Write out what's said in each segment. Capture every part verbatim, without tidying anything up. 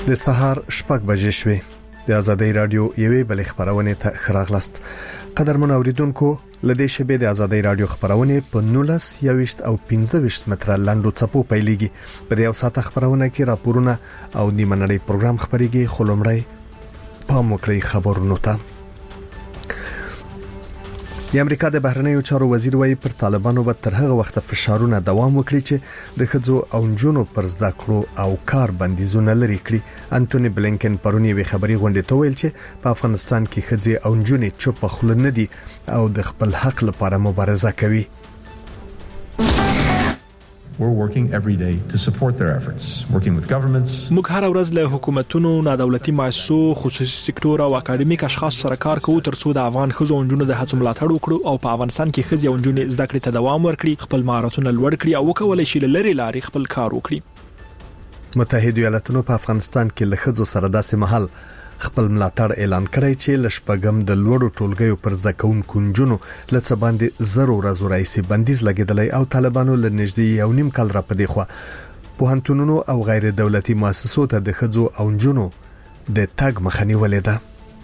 د سهار شپږ بجې شوې. د آزادۍ رادیو یوې بل خبرونه ته خراغلست. قدرمن اوریدونکو، لدې شبې د آزادۍ رادیو خبرونه په نولس یويشت او پنځه ویشت متره لاندو چپو پیلېږي. په دې یو ساعت خبرونه کې راپورونه او نیمه نړۍ پروګرام خبريږي. خلمړی پام وکړئ خبرونو ته. د امریکا د بهرنیو چارو وزیر وايي پر طالبانو به تر هغه وخت فشارونه دوام وکړي چې د خځو او جنونو پر زده کړو او کار بندیزونه لري کړي. انټونی بلینکن پرونی وی خبري غونډه ته ویل چې په افغانستان کې خځې او جنونې چوپ خل نه دي او د خپل حق لپاره مبارزه کوي. We're working every day to support their efforts, working with governments. موږ هر ورځ له حکومتونو، نادولتي مؤسسو، خصوصي سکتور او اکاډمیک اشخاص سره کار کوو ترڅو د افغان خځو او نجونو د هڅو ملاتړ وکړو او په افغانستان کې خځې او نجونې زده کړې ته دوام ورکړي، خپل مهارتونه لوړ کړي او وکولای شي لری لاري خپل کار وکړي. متحده ایالاتونو په افغانستان کې له خځو سره داسې محل خپل ملاتړ اعلان کړی چې لشپګم د لوړو ټولګیو پر زده کوونکو نجونو لڅ باندې زرو ورځو راځي بندیز لګیدلی او طالبانو له نږدې یو نیم کال را پدې خو پوهنتونونو او غیر دولتي مؤسسو ته د خځو او نجونو د تګ مخنی ولیده.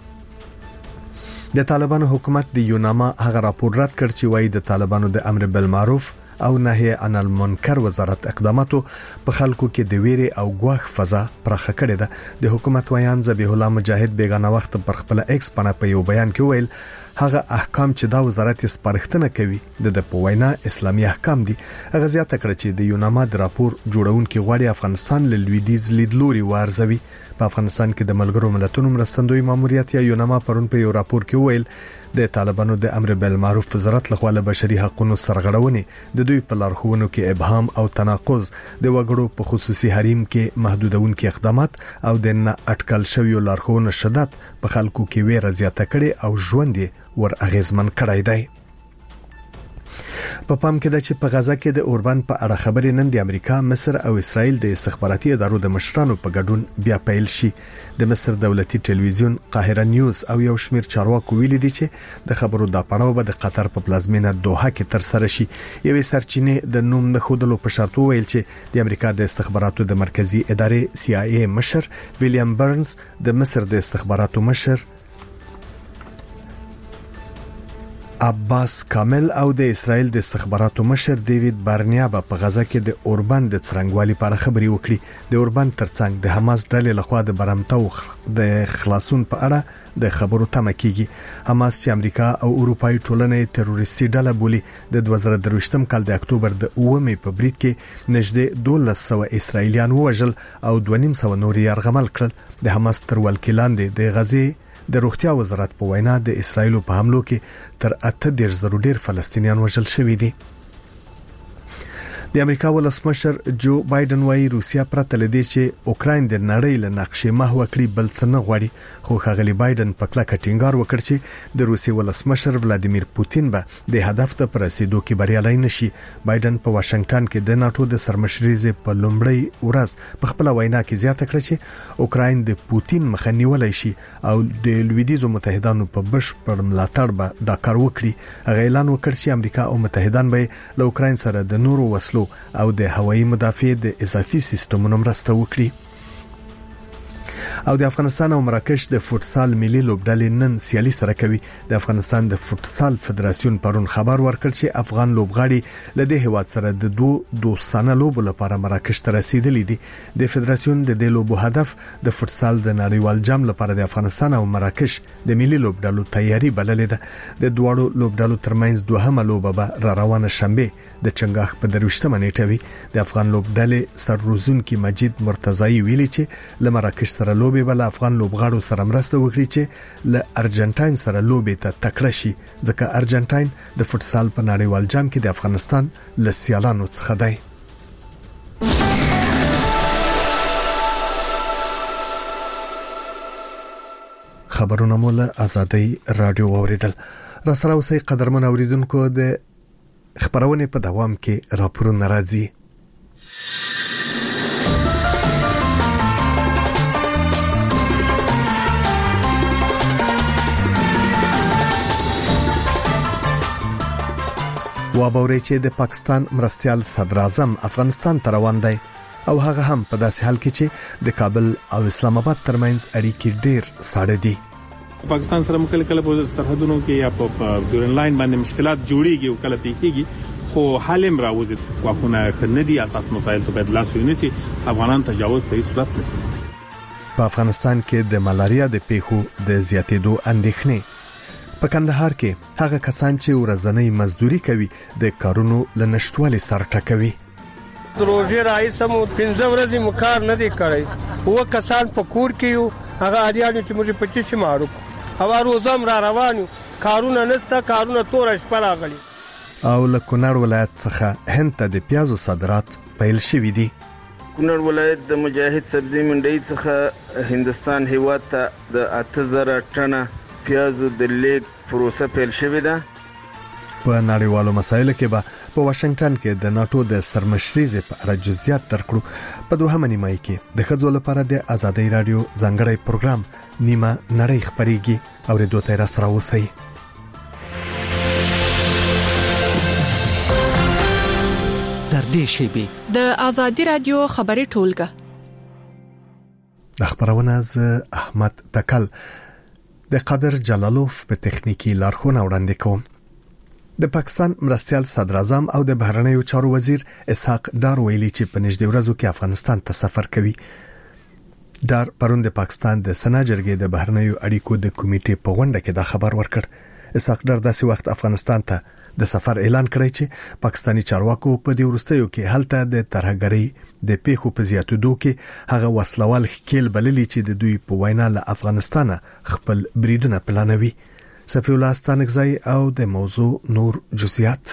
د طالبانو حکومت د یوناما هغه راپور رد کړ چې وایي د طالبانو د امر بالمعروف او نهي عن المنکر وزارت اقداماتو په خلکو کې د ویري او ګواښ فضا پرخه کړې ده. د حکومت ویان ذبیح الله مجاهد بیگانه وخت پر خپل ایکس باندې په یو بیان کې ویل هغه احکام چې دا وزارت سپارښتنه کوي د د پوینا اسلامي احکام دي. هغه زیاته کړ چې د یوناما د راپور جوړونکو غواړي افغانستان له لویدیځ لیدلوري وارزوي. په افغانستان کې د ملګرو ملتونو مرستندوی ماموریت یا یوناما پرون په یو راپور کې ویل د طالبانو د امر بالمعروف وزارت لخوا له بشري حقوقو سرغړونې د دوی په لارښوونو کې ابهام او تناقض د وګړو په خصوصي حریم کې محدودونکو اقدامات او د نه اټکل شویو لارښوونو شدت په خلکو کې ویره زیاته کړي او ژوند ور اغیزمن کړی دی. په پام کې ده چې په غزا کې د اوربان په اړه خبرې نن د امریکا، مصر او اسرائیل د استخباراتي ادارو د مشرانو په ګډون بیا پیل شي. د مصر دولتي ټلویزیون قاهره نیوز او یو شمیر چارواکو ویلي دي چې د خبرو د پړاو به د قطر په پلازمینه دوحه کې تر سره شي. یوې سرچینې د نوم نه خودلو په شرط ویل چې د امریکا د استخباراتو د مرکزی ادارې سی آی ای مشر ویلیام برنز، د مصر د استخباراتو مشر عباس کامل او د اسرائیل د استخباراتو مشر دیوید بارنیا په غزا کې د اوربان د څرنګوالي په اړه خبري وکړي. د اوربان ترڅنګ د حماس ډلې لخوا د برمتو د خلاصون په اړه د خبرو تمه کیږي. حماس چې امریکا او اروپאי ټولنې تروریستي ډله بولي د دوه زره درویشتم کال د اکتوبر د اوومې په برید کې نږدې دولس سوه اسرایلیان وژل او دوه نیم سوه نور یرغمل کړل. د حماس تر ولکې لاندې د غزې د روغتیا وزارت په وینا د اسرایل په حملو کې تر اته دیرش زره ډیر فلسطینیان وژل شوي دي. د امریکا ولسمشر جو بایدن وايي روسیا پرته لدی چې اوکراین د نړۍ له نقشې محو کړي بل څه نه غواړي. خو خغلی بایدن په کلکه ټینګار وکړ چې د روسي ولسمشر ولادیمیر پوتین به د هدف ته رسیدو کې بریالي نشي. بایدن په واشنگټن کې د ناتو د سرمشرۍ په لومړی ورځ په خپل وینا کې زیاته کړ چې اوکراین د پوتین مخه نیولای شي او د لویدیځو متحدانو په بشپړ ملاتړ به دا کار وکړي. هغه اعلان وکړ چې امریکا او متحدان به له اوکراین سره د نورو وسلو او د هوایي مدافع د اضافي سیستمونو مرسته وکړي. او د افغانستان او مراکش د فوتسال ملي لوبډلې نن سیالي سره کوي. د افغانستان د فوتسال فدراسیون پرون خبر ورکړ چې افغان لوبغاړي له دې هیواد سره د دوه دوستانه لوبو لپاره مراکش ته رسیدلي دي. د فدراسیون د دې لوبو هدف د فوتسال د نړیوال جام لپاره د افغانستان او مراکش د ملي لوبډلو تیاری بللې ده. د دوړو لوبډلو ترمنځ دوهمه لوبه به را روانه شنبه د چنګاخ په درويشتمه نیټه وي. د افغان لوبډلې سرروزونکي مجید مرتضی ویلي چې له مراکش سره لوبې بل افغان لوبغاړو سره مرسته وکړي چې له ارجنټاین سره لوبې ته تکړه شي، ځکه ارجنټاین د فوتسال په نړیوال جام کې د افغانستان له سیالانو څخه دی. خبرونه مولا آزادۍ رادیو اوریدل. را سره اوسې قدرمن اوریدونکو د خبرونه په دوام کې راپورونه راځي. وابوري چې د پاکستان مرستيال صدر اعظم افغانستان ته روان دی. او هغه هم په داسې حال کې چې د کابل او اسلام آباد ترمنځ اړیکې ډېر ساړه دي. پاکستان سره مکل کله په سرحدونو کې یا په ډورن لاین باندې مشکلات جوړيږي او کله پیږي خو حالم راوځي واخونه خندي اساس مسایل ته بدلا سوي نسی افغانان تجاوز په هیڅ صورت نسی. په افغانستان کې د ملاریا د پیښو د زیاتېدو اندېښنې په کندهار کې هغه کسان چې ورځنی مزدوري کوي د کارونو لنشټوالي سره ټکوي. روزي راځم پنځه ورځې مو کار نه دی کړی و کسان په کور کې یو هغه اړیانو چې موږ په چی مارو هوا روزم را روانو کارونه نسته کارونه تور شپه راغلي. او له کونړ ولایت څخه هند ته د پیازو صادرات پیل شوي دي. کونړ ولایت د مجاهد سبزی منډي څخه هندستان هیواد ته د اته زره ټنه پیازو د لیک پروسه پیل شوې ده. په نړیوالو مسایلو کې به په واشنگټن کې د ناتو د سرمشرۍ په اړه جزئیات درکړو. په دوهمه نیمه کې د ښځو لپاره د ازادۍ رادیو ځانګړی پروګرام نیمه نړۍ خبريږي او د دوه تیر سره اوسئ. در دې شی د ازادۍ رادیو خبري ټولګه د خبرونه از احمد تکل د قادر جلالوف په تخنیکی لارښوونه وړاندې کوم. د پاکستان مرستيال صدر اعظم او د بهرنیو چارو وزیر اسحاق ډار ویلي چې په نږدې ورځو کې افغانستان ته سفر کوي. ډار پرون د پاکستان د سنا جرګې د بهرنیو اړیکو د کمیټې په غونډه کې دا خبر ورکړ. اسحاق ډار داسې وخت افغانستان ته د سفر اعلان کړی چې پاکستانی چارواکو په دې ورستیو کې هلته د ترهګرۍ د پیښو په زیاتېدو کې هغه وسلوال خکیل بللی چې د دوی په وینا له افغانستانه خپل بریدونه پلانوي. صفی الله ستانکزای او د موضوع نور جزئیات.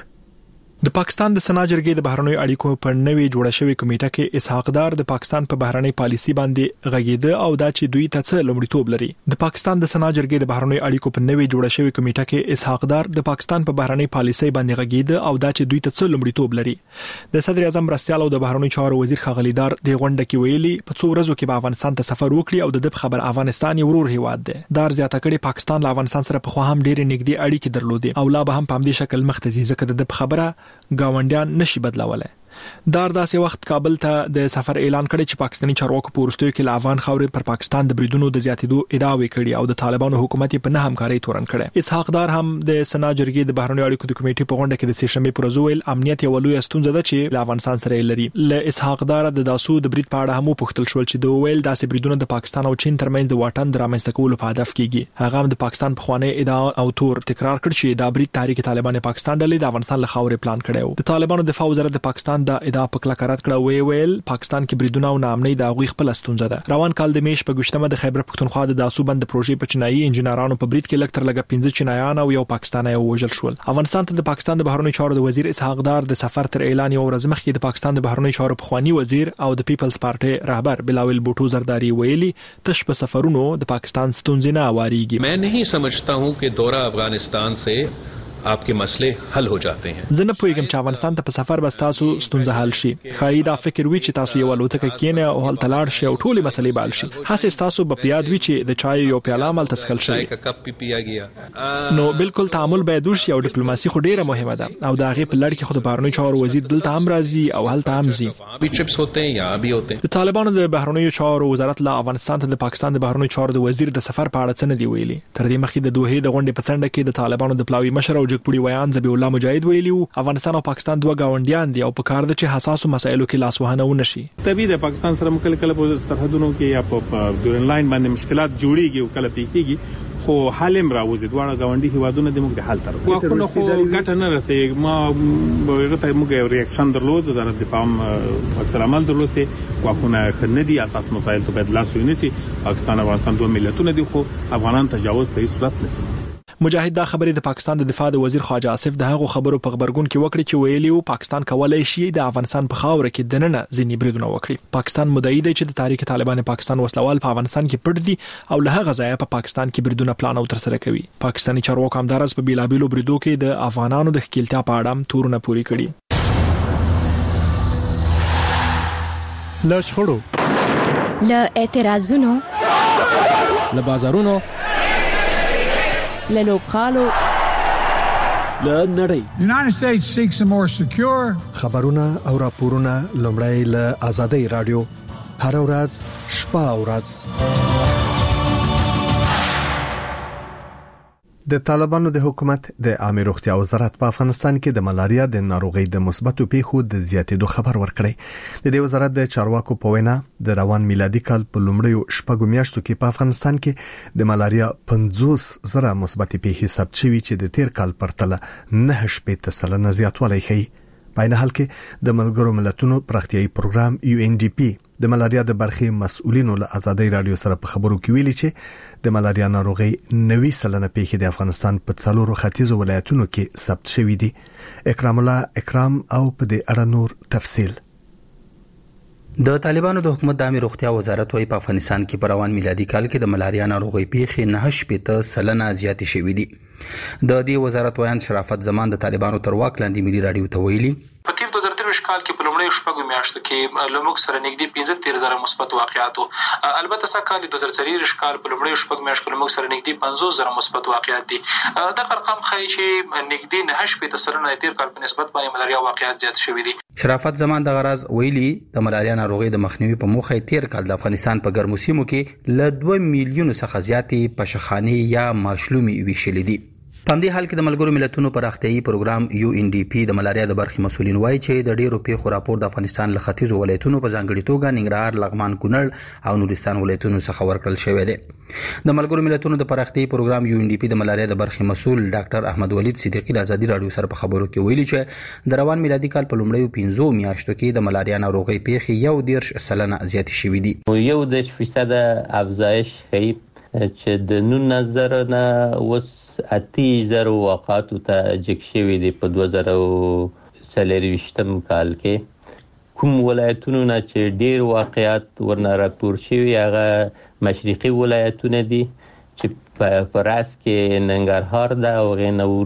د پاکستان د سنا جرګې د بهرنیو اړیکو په نوې جوړه شوې کمیټه کې اسحاق ډار د پاکستان په بهرنۍ پالیسي باندې غږیده او دا چې دوی ته څه لومړیتوب لري. د پاکستان د سنا جرګې د بهرنیو اړیکو په نوې جوړه شوې کمیټه کې اسحاق ډار د پاکستان په بهرنۍ پالیسي باندې غږیده او دا چې دوی ته څه لومړیتوب لري. د صدر اعظم مرستيال او د بهرنیو چارو وزیر ښاغلی ډار د غونډه کې ویلي په څو ورځو کې به افغانستان ته سفر وکړي او د دې خبر افغانستان یو ورور هیواد دی. ډار زیاته کړي پاکستان له افغانستان سره په خو هم ډېر نږدې اړیکې درلودي او لا به هم په همدې شکل مخ ته ځي ځکه د دې خبره گاونډیان نشي بدلولای. دار داسې وخت کابل ته د سفر اعلان کړی چې پاکستاني چارواکو په ورستیو کې له افغان خاورې پر پاکستان د بریدونو د زیاتېدو ادعا وکړي او د طالبانو حکومت په نه همکاري تورن کړي. اسحاق ډار هم د سنا جرګې د بهرنیو اړیکو د کمیټې په غونډه کې د سیشنبه پر ورځ ویل امنیت یو لوی ستونزه ده چې له افغانستان سره لري. له اسحاق ډار د داسو د برید په اړه هم پوښتل شو چې د ویل داسې بریدونه د پاکستان او چین ترمنځ د واټن درامسته کولو په هدف کېږي. هغه هم د پاکستان په خوانه ادعا او تور تکرار کړ چې دا برید تحریک طالبان پاکستان ډلې د افغانستان له خاورې پلان کړی و. د طالبانو دفاع وزارت د پاکستان د ادعا په کلک رد کړه وی ویل پاکستان کې بریدونه او ناامنۍ د غوي خپل ستونزه ده. روان کال د میش په ګشتمه د خیبر پختونخوا د داسو بند پروژې په چینایي انجنیرانو په برید کې لکټر لګه پنځه چینایان او یو پاکستانی وژل شول. افغانستان ته د پاکستان د بهرنیو چارو د وزیر اسحاق ډار د سفر تر اعلان یو ورځ مخکې د پاکستان د بهرنیو چارو پخوانی وزیر او د پیپلز پارټي رهبر بلاول بوټو زرداری ویلي تش په سفرونو د پاکستان ستونزې نه واریږي. मैं नहीं समझता हूं कि दौरा अफगानिस्तान से आपके मसले हल हो जाते हैं. زه نه پوهیږم چې افغانستان ته په سفر بس تاسو ستونزه حل شي. خای دا فکر وی چې تاسو یو الوتکه کینه او هل تلاړ شي او ټولې مسلې بال شي. هڅه تاسو په پیاد وی چې د چای یو پیاله عمل تسخل شي. نو بالکل تعامل باید وشي او ډیپلوماسي خو ډیره مهمه ده او دا غي په لړ کې خود بهرنیو چارو وزیر دلته هم راځي او هلته هم ځي. ابي ټریپس ہوتے ہیں یا ابي ہوتے ہیں. د طالبانو د بهرنیو چارو وزارت لا افغانستان ته د پاکستان د بهرنیو چارو د وزیر د سفر په اړه څه نه دی ویلي. تر دې مخکې د دوه د غونډې په څنډه کې د طالبانو د پلاوی مشر او جګپوړي ویان زبی الله مجاهد ویلیو افغانستان او پاکستان دوه گاونډیان دي او په کار د چې حساسو مسایلو کې لاس وهنه ونشي. طبيعي د پاکستان سره مکل کله په سرحدونو کې یا په ډورن لاین باندې مشکلات جوړيږي او کله پیږي خو حالم راوځي دواړه گاونډي هیوادونه د موږ د حل تر واخونه خو ګټه نه رسي. ما هغه ته موږ ریاکشن درلود وزارت دفاع اکثر عمل درلود چې واخونه خندي اساس مسایل ته بدلا سوي نسی. پاکستان او افغانستان دوه ملتونه دي خو افغانان تجاوز په هیڅ صورت نسی. مجاهد دا خبرې د پاکستان د دفاع د وزیر خواجه آصف د هغو خبرو په خبرګون کې وکړي چې ویلي وو پاکستان کولای شي د افغانستان په خاور کې دننه ځینې بریدونه وکړي. پاکستان مدعي دی چې د تحریک طالبان پاکستان وسلوال په افغانستان کې پټ دي او له هغه ځایه په پاکستان کې بریدونه پلان او تر سره کوي. پاکستاني چارواکو همدارس په بیلابیلو بریدو کې د افغانانو د خپلتیا په اړه تورونه پوری کړي. لا شخړو لا اعتراضونو له بازارونو له لوبخالو له نړۍ. United States seeks a more secure. خبرونه او راپورونه لومړی له آزادۍ رادیو هر ورځ شپه او ورځ. د طالبانو د حکومت د عامه روغتیا وزارت په افغانستان کې د ملاریا د ناروغۍ د مثبتو پیښو د زیاتېدو خبر ورکړی. د دې وزارت د چارواکو په وینا د روان میلادي کال په لومړیو شپږو میاشتو کې په افغانستان کې د ملاریا پنځوس زره مثبت پیښې ثبت شوي چې د تیر کال پرتله نه شپږ سلنه زیاتوالی ښیي. په عین حال کې د ملګرو ملتونو پراختیایي پروګرام یو ان ډي پی د ملاریا د برخې مسؤلینو له آزادۍ رادیو سره په خبرو کې ویلي چې د ملاریا ناروغي نوي سلنه پیښې د افغانستان په څلورو ختیځو ولایتونو کې ثبت شوې دي. اکرام الله اکرام او په دې اړه نور تفصیل. د طالبانو د حکومت د عامه روغتیا وزارت وايي په افغانستان کې په روان میلادي کال کې د ملاریا ناروغي پیښې نه شپږ سلنه زیاتې شوې دي. د دې وزارت وایي شرافت زمان د طالبانو تر واک لاندې ملي رادیو ته ویلي په تیر دوه زره درویشت کال کې په لومړیو شپږو میاشتو کې لومړی سره نږدې پنځه تیر زره مثبت واقعیات وو. البته سږ کال دوه زره څلوېښت کال په لومړیو شپږو میاشتو کې لومړی سره نږدې پنځوس زره مثبت واقعیات دي. دغه رقم ښیي چې نږدې نه شپږ سلنه تیر کال په نسبت باندې ملاریا واقعیات زیات شوي دي. شرافت زمان د غراز ویلي د ملاریا ناروغي د مخنیوي په موخه تیر کال د افغانستان په ګرمو سیمو کې له دوه میلیونو څخه زیاتې پشخانې یا ماشلومي ویشلې دي. په دې حال کې د ملګرو ملتونو پراختیایي پروګرام یو ان ډي پی د ملاریا د برخې مسؤلین وایي چې د ډیرو پیښو راپور د افغانستان له ختیځو ولایتونو په ځانګړي توګه ننګرهار، لغمان، کونړ او نورستان ولایتونو څخه ورکړل شوی دی. د ملګرو ملتونو د پراختیایي پروګرام یو ان ډي پی د ملاریا د برخې مسؤل ډاکټر احمد ولید صدیقی د آزادي رادیو سره په خبرو کې ویلي چې د روان میلادي کال په لومړیو پنځو میاشتو کې د ملاریا ناروغي پیښې یو دېرش سلنه زیاتې شوي دي. یو دېرش فیصد افزایش ښیي چې د نولس زره نه اوس اتیا زره واقعاتو ته جګ شوي دي. په دوه زره څلرویشتم کال کې کوم ولایتونو نه چې ډیر واقعات ورنه راپور شوي هغه مشرقي ولایتونه دي چې په راس کې ننګرهار ده او هغې نه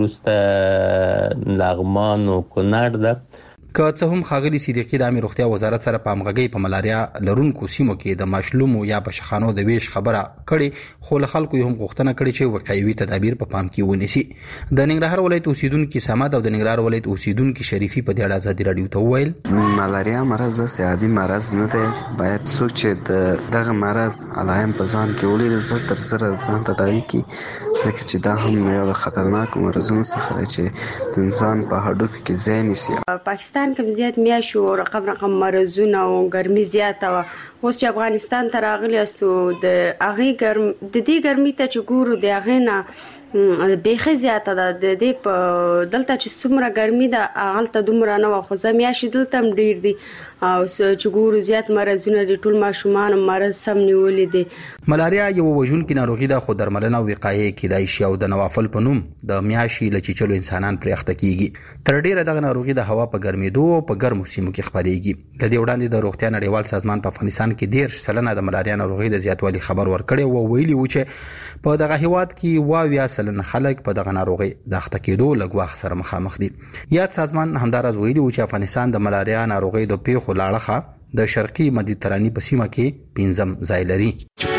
وروسته لغمان او کونړ ده. که څه هم ښاغلي صدیقي د عامه روغتیا وزارت سره په همغږۍ په ملاریا لرونکو سیمو کې د ماشلومو یا پشخانو د ویش خبره کړې، خو له خلکو یې هم غوښتنه کړې چې وقایوي تدابیر په پام کې ونیسي. د ننګرهار ولایت اوسیدونکي صمد او د ننګرهار ولایت اوسیدونکي شریفي په دې اړه آزادي رادیو ته وویل ملاریا مرض سیادي مرض نه دی، باید څوک چې دغه مرض علایم په ځان کې ولري زر تر زره ځان تداوي کړي، ځکه چې دا هم یو د خطرناکو مرضونو څخه دی چې د انسان په هډوکو کې ځای نیسي. پاکستان کې زیات میاشو رقم رقم مرزونه او ګرمي زیاته و. اوس چې افغانستان ته راغلی استو د هغه ګرم د دې ګرمي ته چې ګورو د هغه نه بیخي زیاته ده. د دې په دلته چې څومره ګرمي ده هغلته دومره نه و، خو زمیاشي دلته هم ډیر دي او چې ګورو زیات مرزونه د ټول ماشومان مرز سم نیولې دي. ملاریا یو وژونکې ناروغي ده، خو درملنه او وقایه کېدای شي او د نوافل په نوم د میاشي له چیچلو انسانان پرې اخته کیږي. تر ډیره دغه ناروغي د هوا په ګرمېدو او په ګرمو سیمو کې خپرېږي. له دې وړاندې د روغتیا نړیوال سازمان په افغانستان کې دېرش سلنه د ملاریا ناروغي د زیاتوالي خبر ورکړی او ویلي و چې په دغه هیواد کې واویا سلنه خلک په دغه ناروغي د اخته کېدو له ګواښ سره مخامخ دي. یاد سازمان همداراز ویلي و چې افغانستان د ملاریا ناروغي د پیښو لاړه د شرقي مدیترانې په سیمه کې پنځم ځای لري.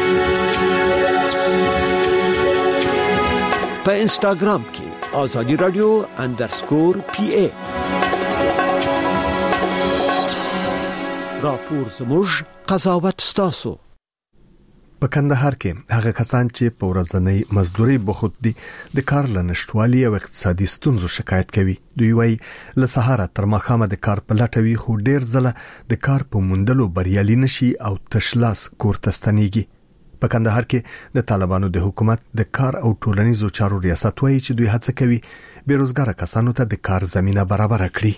په انستاګرام کې آزادي رادیو اندرسکور پی ای راپور زموږ قضاوت ستاسو. په کندهار کې هغه کسان چې په ورځنۍ مزدوري بوخت دي د کار لنشټوالي او اقتصادي ستونزو شکایت کوي. دوی وايي له سهار تر ماښامه د کار په لټه وي، خو ډیر ځله د کار په موندلو بریالي نشي او تشلاس کور ته ستنېږي. په کندهار کې د طالبانو د حکومت د کار او ټولنیزو چارو ریاست وايي چې دوی هڅه کوي بیروزګار کسانو ته د کار زمينه برابر کړي.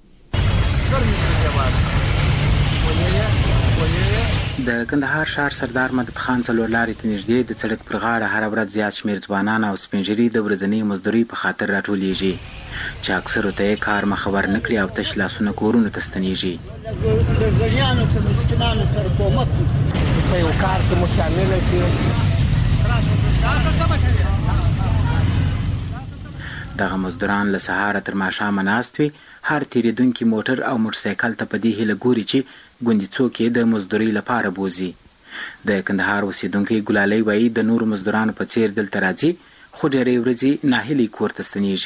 د کندهار شهر سردار مدد خان څلور لارې ته نږدې د سړک پر غاړه هر ورځ زیات شمېر ځوانان او سپینږیري د ورځنۍ مزدوري په خاطر راټولیږي چې اکثرو ته یې کار مخبر نه کړي او تش لاسونه کورونو ته ستنېږي. د غریانو سره مسکینانو سره کومک په یو کار کې مو شامل کړي. دغه مزدوران له سهاره تر ماښامه ناست وي، هر تیریدونکي موټر او موټرسایکل ته په دې هیله ګوري چې ګوندې څوک یې د مزدورۍ لپاره بوزي. د کندهار اوسیدونکي ګلالۍ وایي د نورو مزدورانو په څیر دلته راځي، خو ډېرې ورځې ناهیلې کور ته ستنېږي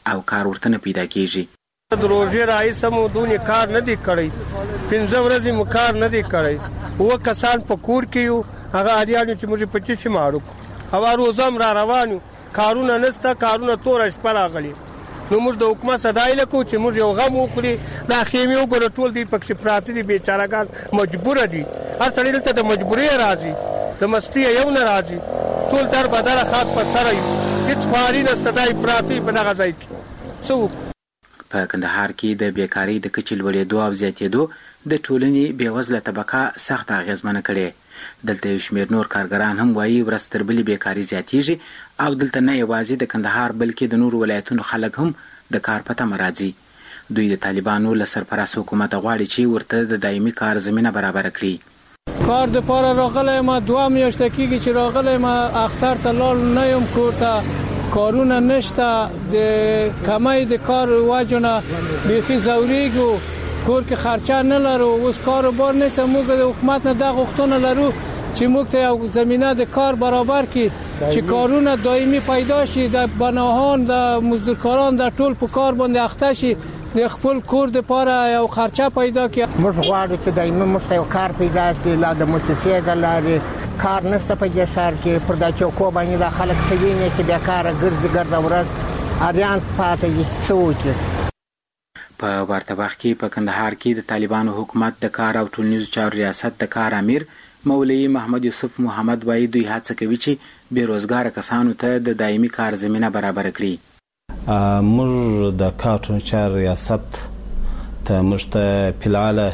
او کار ورته نه پیدا کیږي. د روزي رئیس مو دونی کار نه دی کړی، پنځه ورځې مو کار نه دی کړی، و کسان په کور کې یو هغه اړیانو چې موږ په چی مارو او روزم را روانو کارونه نسته، کارونه تور شپه راغلي. نو موږ د حکومت صداي لکو چې موږ یو غم وکړي، دا خیمه وګوره ټول دی پکې پراته دي، بیچارهګان مجبور دي، هر څړي دلته د مجبوري راځي، د مستی یو نه راځي، ټول در بدر خاط پر سره هیڅ خاري نه صداي پراته په دغه ځای کې. څو په کندهار کې د بیکاری د کچې لوړېدو او زیاتېدو د ټولنې بیوزله طبقه سخت اغیزمنه کړي. دلته یو شمېر نور کارګران هم وایي ورځ تر بلې بیکاري زیاتېږي او دلته نه یوازې د کندهار بلکې د نورو ولایتونو خلک هم د کار په تمه راځي. دوی د طالبانو له سرپرست حکومت غواړي چې ورته د دایمي کار زمینه برابر کړي. کار د پاره راغلی ما دوه میاشتې کېږي چې راغلی ما اختر ته لاړ نه یم کور ته، کارونه نشته، د کمی د کار وجه نه بیخي ځورېږو، کور کې خرچه نه لرو، اوس کار بار نشته. موږ د حکومت نه دغه غوښتنه لرو چې موږ ته یو زمینه د کار برابر کړي چې کارونه دایمي پیدا شي، د بناهان د مزدورکاران د ټول په کار باندې اخته شي، د خپل کور د پاره یو خرچه پیدا کړي. موږ غواړو چې دایمي موږ ته یو کار پیدا شي، لا د مؤسسې د لارې کار نشته په دې ښار کې، پر دا چوکو باندې د خلک څه ویني چې بیکاره ګرځي ګرځه ورځ اریان پاتې دي. څه وکړي په وارتباغ کې په کندهار کې د طالبانو حکومت د کار او ټولنیزو چارو ریاست د کار امیر مولوی محمد یوسف محمد وایي دوی هڅه کوي چې بیروزګار کسانو ته د دایمي کار زمینه برابر کړي. موږ د کار ټولنیزو چارو ریاست ته موږ ته فلعاله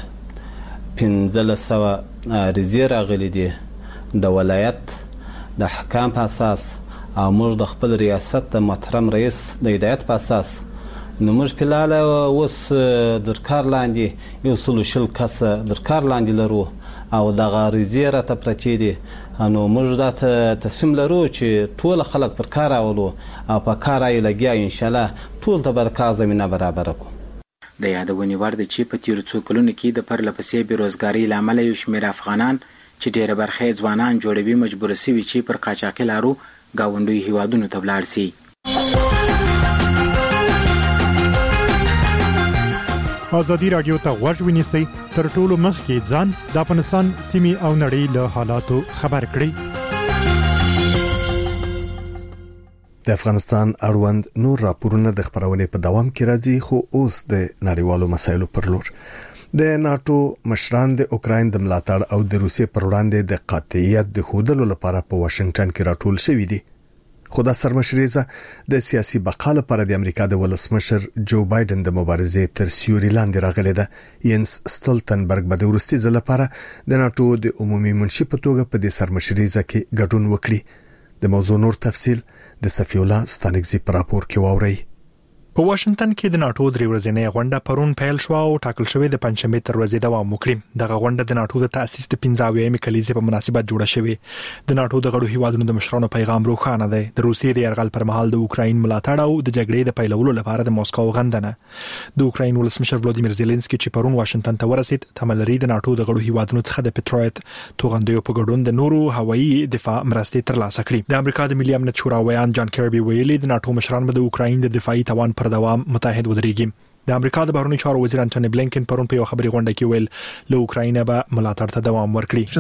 پنځلس سوه عریضې راغلي دي د ولایت د حکام په اساس او موږ د خپل ریاست د محترم رئیس د هدایت په اساس. نو موږ فلحال اوس در کار لاندې یو سلو شل کسه در کار لاندې لرو او دغه عریضې راته پرتې دي. نو موږ دا تصمیم لرو چې ټول خلک پر کار راولو او په کار یې لګیا انشاءالله ټول ته به کار زمینه برابره کړو. د یادونې وړ ده چې په تېرو څو کلونو کې د پرله پسې بېروزګارۍ له امله یو شمېر افغانان چې ډېره برخه یې ځوانان جوړوي مجبوره سوي چې پر قاچاقي لارو ګاونډیو هیوادونو ته ولاړ سي. ازادي راډیو ته غوږ ونیسئ، تر ټولو مخکې ځان د افغانستان سیمې او نړۍ له حالاتو خبر کړئ. د افغانستان اړوند نور راپورونه د خبرونې په دوام کې راځي، خو اوس د نړیوالو مسایلو پر لور. د ناتو مشران د اوکراین د ملاتړ او د روسیې پر وړاندې د قاطعیت د ښودلو لپاره په واشنگټن کې راټول شوي دي. خو دا سرمشریزه د سیاسي بقا لپاره د امریکا د ولسمشر جو بایدن د مبارزې تر سیوري لاندې راغلی ده. ینس ستولتنبرګ به د وروستي ځل لپاره د ناتو د عمومي منشي په توګه په دې سرمشریزه کې ګډون وکړي. د موضوع نور تفصیل د صفی الله ستانکزي په راپور کې واورئ. په واشنگټن کې د ناتو درې ورځې غونډه پرون پیل شو او ټاکل شوې د پنځمې تر ورځې دوام وکړي. دغه غونډه د ناتو د تاسیس د پنځه اویایم کلیزې په مناسبت جوړه شوې. د ناتو د غړو هیوادونو د مشرانو پیغام روښانه دی، د روسیې د یرغل پر مهال د اوکراین ملاتړ او د جګړې د پیلولو لپاره د موسکو غندنه. د اوکراین ولسمشر ولادیمیر زيلنسکي چې پرون واشنگټن ته ورسید، تمل لري د ناتو د غړو هیوادونو څخه د پټرویت توغندیو په ګډون د نورو هوایي دفاع مرستې ترلاسه کړي. د امریکا د ملي امنیت شورا ویان جان کیربي ویلي د ناتو مشران به د اوکراین د دفاعي توان پر دوام متحد ودرېږي. د امریکا د بهرنیو چارو وزیر انټونی بلینکن پرون په یو خبري غونډه کې ویل له اوکراینه به ملاتړ ته دوام ورکړي.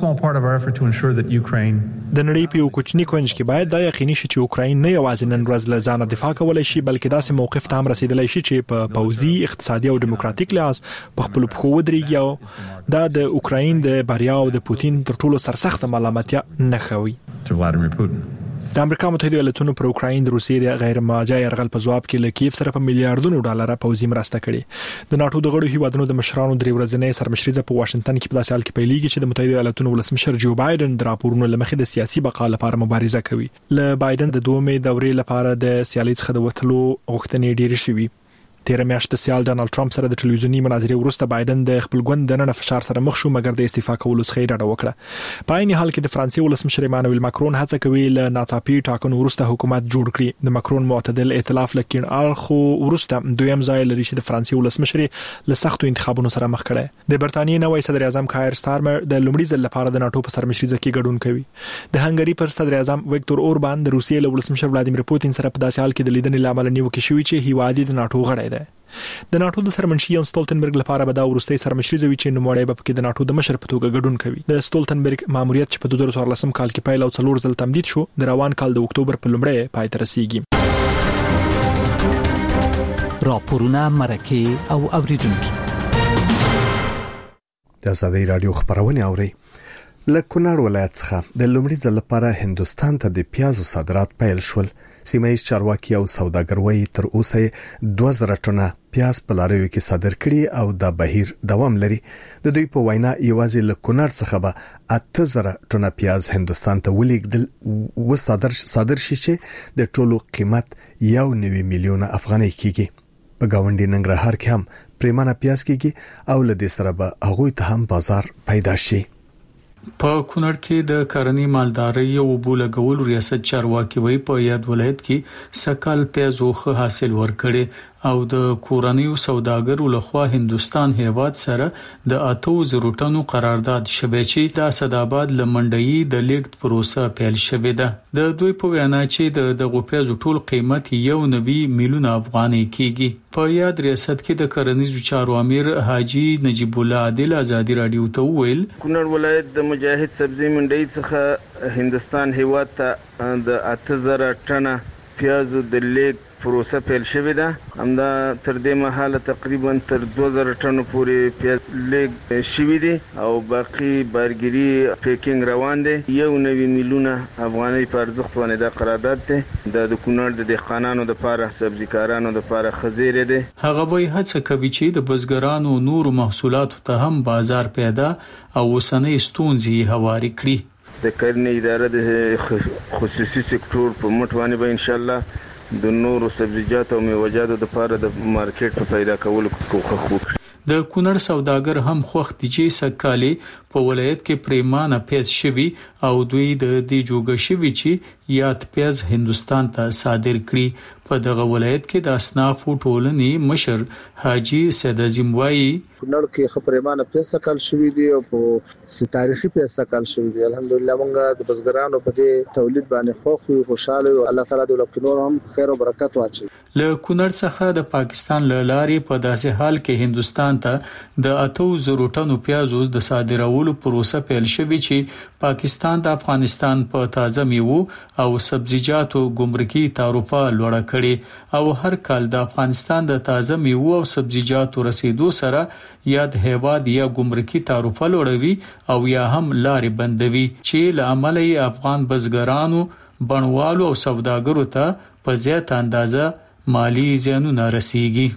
د نړۍ په یو کوچني کونج کې باید دا یقیني شي چې اوکراین نه یوازې نن ورځ له ځانه دفاع کولای شي، بلکې داسې موقف ته هم رسیدلی شي چې په پوځي، اقتصادي او دیموکراتیک لحاظ په خپل پښو ودرېږي او دا د اوکراین د بریا او د پوتین تر ټولو سرسخت ملامتیا نه خوي. د امریکا متحده ایالاتونو پر اوکراین د روسیې د غیر ماجا یرغل په جواب کې له کیف سره په میلیارډونو ډالر پوځي مرسته کړې. د ناتو د غړو هیوادونو د مشرانو درې ورځې سرمشریزه په واشنگټن کې په داسې حال کې پیلېږي چې د متحده ایالاتونو ولسمشر جو بایدن د راپورونو لمخې د سیاسي بقا لپاره مبارزه کوي. له بایدن د دومې دورې لپاره د سیالۍ څخه د وټلو غوښتنې ډېرې شوې. تیر میاشت سیال ډانلډ ټرمپ سره د ټلویزیونی مناظرې وروسته بایدن د خپل ګوند د نن فشار سره مخ شو مګر د استعفا کولو څخه ډډه وکړه. په عین حال کې د فرانسې ولسمشر ایمانوئل ماکرون هڅه کوي له ناڅاپي ټاکنو وروسته حکومت جوړ کړي. د ماکرون معتدل ائتلاف لکین اړخو وروسته دویم ځای لري چې د فرانسې ولسمشر له سختو انتخابونو سره مخ کړي. د برتانیې نوې صدر اعظم کایر سټارمر د لومړي ځل لپاره د ناتو په سرمشرۍ کې ګډون کوي. د هنګری پر صدر اعظم ویکتور اوربان د روسیې له ولسمشر ولادیمیر پوتین سره په داسې حال کې د لیدنې لامل نیوکه شوې چې هیواد د ناتو غړی دی. د ناتو د سرمنشي یان سټولټنبرګ لپاره به دا ورستۍ سرمشري زوي چې نوموړی به پکې د ناتو د مشر په توګه ګډون کوي. د سټولټنبرګ ماموریت چې په دوه زره څوارلسم کال کې پیل او څلور ځل تمدید شو د روان کال د اکتوبر په لومړۍ پای ته رسیدي. راپورونه مرکه او اوریدونکو د آزادۍ رادیو خبرونه اوري. له کونړ ولایت څخه د لومړي ځل لپاره هندستان ته د پیازو صادرات پیل شول. سیمایي چارواکي او سوداګر وایي تر اوسه دوه زره ټنه پیاز په لاریو کې صادر کړي او دا بهیر دوام لري. د دوی په وینا یوازې له کونړ څخه به اته زره ټنه پیاز هندستان ته ولېږدل و صادر صادر شي چې د ټولو قیمت یو نوي میلیون افغانۍ کېږي. په گاونډي ننګرهار کې هم پریمانه پیاز کېږي او له دې سره به هغوی ته هم بازار پیدا شي. په کونړ کې د کرنې مالدارۍ او بولګول ریاست چارواکي وی په یاد ولایت کې سکل پیازو ښه حاصل ورکړي او د کورنیو سوداګرو لخوا هندستان هیواد سره د اته زره ټنو قرارداد شوی چې د اسداباد لمنډي د لیګ پروسه پیل شوې ده. د دوی په وینا چې د دغه پیازو ټول قیمت یو نوي میلیون افغانۍ کېږي. په یاد ریاست کې د کرنیزو چارو امیر حاجی نجیب الله عادل آزادی رادیو ته ویل کونړ ولایت د مجاهد سبزی منډي څخه هندستان هیواد ته د اته زره ټنه پیازو د لیګ پروسه پیل شوې ده. همدا تر دې مهاله تقریبا تر دوه زره ټنو پورې پیاز لیګ شوی دي او باقی بارګری پیکینګ روان دي. یو نوي میلیون افغانۍ په ارزښت باندې دا قرارداد ده. د کونړ د دهقانانو لپاره سبزیکارانو لپاره خزیره ده. هغه وایي هڅه کوي چې د بزګرانو نورو محصولاتو ته هم بازار پیدا او وسنۍ ستونزې هواري کړي. د کرنې اداره د خصوصي سکتور په مټ باندې به ان شاء الله د نورو سبزیجات او میوه‌جاتو لپاره د مارکیټ په پیدا کولو کوښښ وکړي. د کونړ سوداګر هم خوښ دي چې سکالي په ولایت کې پریمانه پیاز شوی او دوی د دې جوګه شوی چې یاد پیاز هندستان ته صادر کړي. په دغه ولایت کې د اصناف ټولنې مشر حاجی سید عظیم وایي کونړ کې خبرېمانه پیاز سکال شوی دی او په سی تاریخي پیاز سکال شوی دی. الحمدلله موږ د بزګرانو په دې تولید باندې خوښ یو خوشاله او الله تعالی د لکینور هم خیر او برکت واچي. له کونړ څخه د پاکستان له لارې په داسې حال کې هندستان ته د اته زره ټنو پیازو د صادرولو پروسه پیل شوی چې پاکستان د افغانستان په تازه میوه او سبزیجاتو ګمرکي تعرفه لوړه کړي او هر کال د افغانستان د تازه میوه او سبزیجاتو رسیدو سره یاد هیواد یا ګمرکي تعرفه لوړوي او یا هم لارې بندوي چې لامل یې افغان بزګرانو بڼوالو او سوداګرو ته په زیات اندازه مالی زیانونه رسیږي.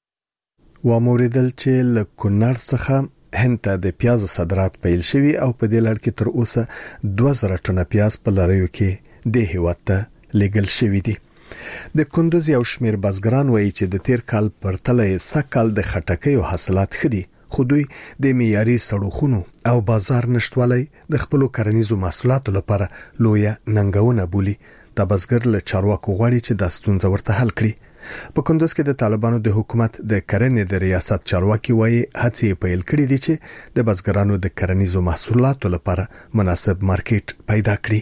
و موریدل چې له کونړ څخه هند ته د پیاز صادرات پیل شوي او په دې لړ کې تر اوسه دوه زره ټنه پیاز په لړیو کې د هیواد ته لیږل شوي دي. د کندوز یو شمیر بزګران وایي چې د تیر کال پرتله سکهال د خټکیو حاصلات خدي خو دوی د معیاري سړوخونو او بازار نشټوالي د خپل کرنیزو محصولاتو لپاره لوی ننګونه بولي. د بزګر له چارواکو غواړي چې د ستونزې ورته حل کړي. په کندوز کې د طالبانو د حکومت د کرنې د ریاست چارواکي وایي هڅې پیل کړې دي چې د بزګرانو د کرنیزو محصولاتو لپاره مناسب مارکیټ پیدا کړي.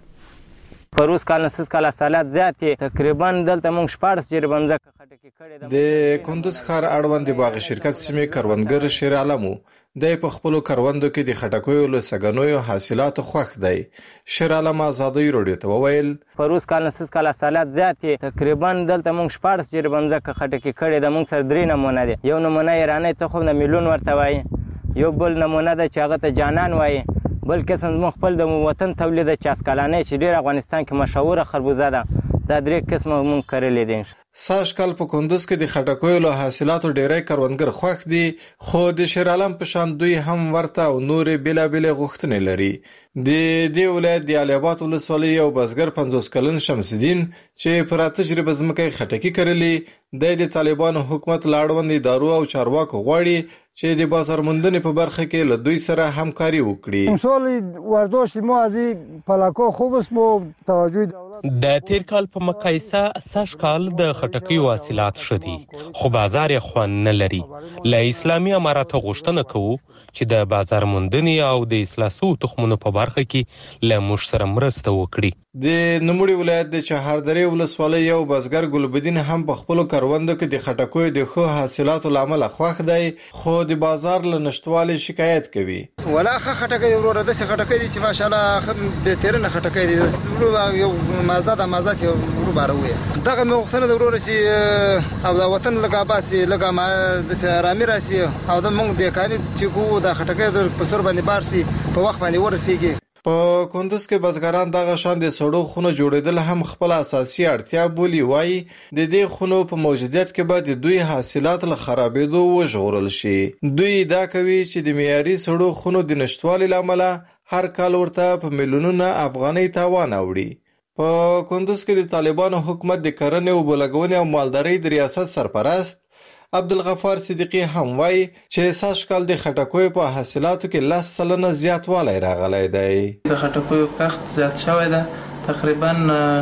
پروس کال نسس کال حاصلات زیات تقریبا دلته موږ شپږ جریبه مزه خټکی کړي. د کندوز ښار اړوند باغ شرکت سیمې کروندګر شیر عالمو د په خپل کروندو کې د خټکیو له سګنوي حاصلات خوښ دی. شیر عالم آزادۍ رادیو ته وویل پروس کال نسس کال حاصلات زیات تقریبا دلته موږ شپږ جریبه مزه خټکی کړي. د موږ سره درې نمونه دي. یو نمونه ایرانی ته خو د میلیون ورته وایي، یو بل نمونه د چاغه ته جانان وایي، بل قسم موږ خپل د وطن تولید چاسکلانه چې ډیر افغانستان کې مشهور خربوزه ده. دا درې قسمه موږ کړلې دي. ساش کال په کندوز کې د خټکیو له حاصلاتو ډیری کروندګر خوښ دي، خو د شیر عالم په شان دوی هم ورته او نورې بېلابېلې غوښتنې لري. د دې ولایت د علي اباد ولسوالۍ یو بزګر پنځوس کلن شمس الدین چې پر تجربه ځمکه یې خټکي کرلې، د طالبانو حکومت له اړوند ادارو او چارواکو غواړي چې د بازار موندنې په برخه کې له دوی سره همکاري وکړي. امسال ورداشت ما از این پلاکا خوب است، ما توجه دولت د تیر کال په مقایسه سږ کال د خټکیو حاصلات ښه دي، خو بازار یې خوند نه لري. له اسلامي اماراتو غوښتنه کوو چې د بازار موندنې او د اصلاح شوو تخمونو په برخه کې له موږ سره مرسته وکړي. د نوموړي ولایت د چهاردرې ولسوالۍ یو بزګر ګلبدین هم په خپلو کروندو کې د خټکیو د ښو حاصلاتو له امله خوښ دی، خو د بازار له نشتوالي شکایت کوي. ولا ښه خټکی وروره داسې خټکی دي چې ماشاءالله ښه بهترینه خټکی دي، یو مازده د مازده یو ورو باروي. دغه مې غوښتنه د وروره چې او د وطن لږ آباد سي، لږ ما د ارامي راسي او د موږ د کاري چې کو د خټکی په ستر باندې بار سي په وخت باندې ورسیږي. په کندوز کې بزګران دغه شان د سړو خونو جوړېدل هم خپل اساسي اړتیا بولي. وایي د دې خونو په موجودیت کې به د دوی حاصلات له خرابېدو وژغورل شي. دوی دا کوي چې د معیاري سړو خونو د نشتوالي له امله هر کال ورته په میلیونونه افغانۍ تاوان اوړي. په کندوز کې د طالبانو حکومت د کرنې او بلګونې او مالدارۍ د ریاست سرپرست عبدالغفار صدیقی هم وایي چې سږ کال د خټکیو په حاصلاتو کې لس سلنه زیاتوالی راغلی دی. د خټکیو کښت زیات شوی ده، تقریبا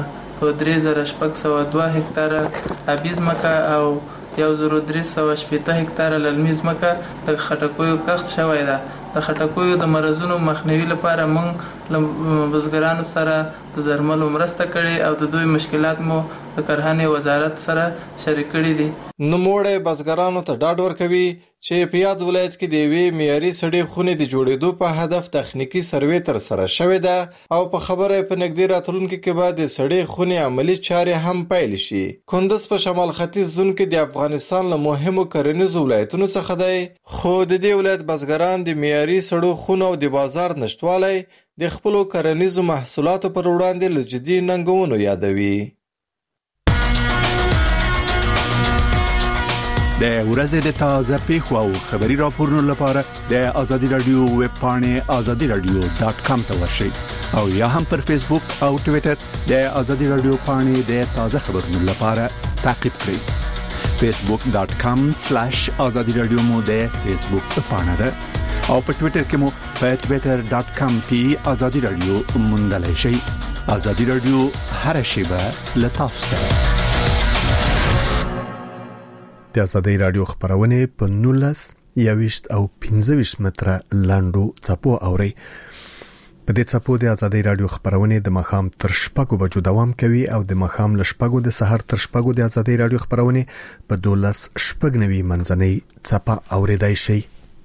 په درې زره شپږ سوه دوه هکتاره ابي ځمکه او یو زره درې سوه شپېته هکتاره للمي ځمکه د خټکیو کښت شوی ده. د خټکیو د مرضونو مخنیوي لپاره موږ له بزګرانو سره د درملو مرسته کړې او د دوی مشکلات مو د کرهنې وزارت سره شریک کړي دي. نوموړی بزګرانو ته ډاډ ورکوي چې په یاد ولایت کې د یوې معیاري سړې خونې د جوړېدو په هدف تخنیکي سروې ترسره شوې ده او په خبره په نږدې راتلونکي کې به د سړې خونې عملي چارې هم پیل شي. کندوز په شمال ختیځ زون کې د افغانستان له مهمو کرنیزو ولایتونو څخه دی، خو د دې ولایت بزګران د معیاري سړو خونو او د بازار نشتوالی د خپلو کرنیزو محصولاتو پر وړاندې له جدي ننګونو یادوي. د ورځې د تازه پیښو او خبري راپورونو لپاره د آزادي رادیو ویب پاڼې آزادي رادیو ډاټ کام ته ورشئ او یا هم پر فیسبوک او ټوئیټر د آزادي رادیو پاڼې د تازه خبرونو لپاره تعقیب کړئ. فیسبوک ډاټ کام سلیش آزادي رادیو مو د فیسبوک پاڼه ده او په ټوئیټر کې مو په ټوئیټر ډاټ کام پی آزادي رادیو موندلای شئ. آزادي رادیو هر شیبه له تاسو سره. د آزادۍ رادیو خبرونه په نولس یويشت او پنځه ویشت متره لاندو چپو اوري. په دې چپو د آزادۍ رادیو خبرونه د مخام تر شپږو بجو دوام کوي او د مخام ل شپږو د سحر تر شپږو د آزادۍ رادیو خبرونه په دولس شپږ نوي منځنۍ چپا اوریدای شي.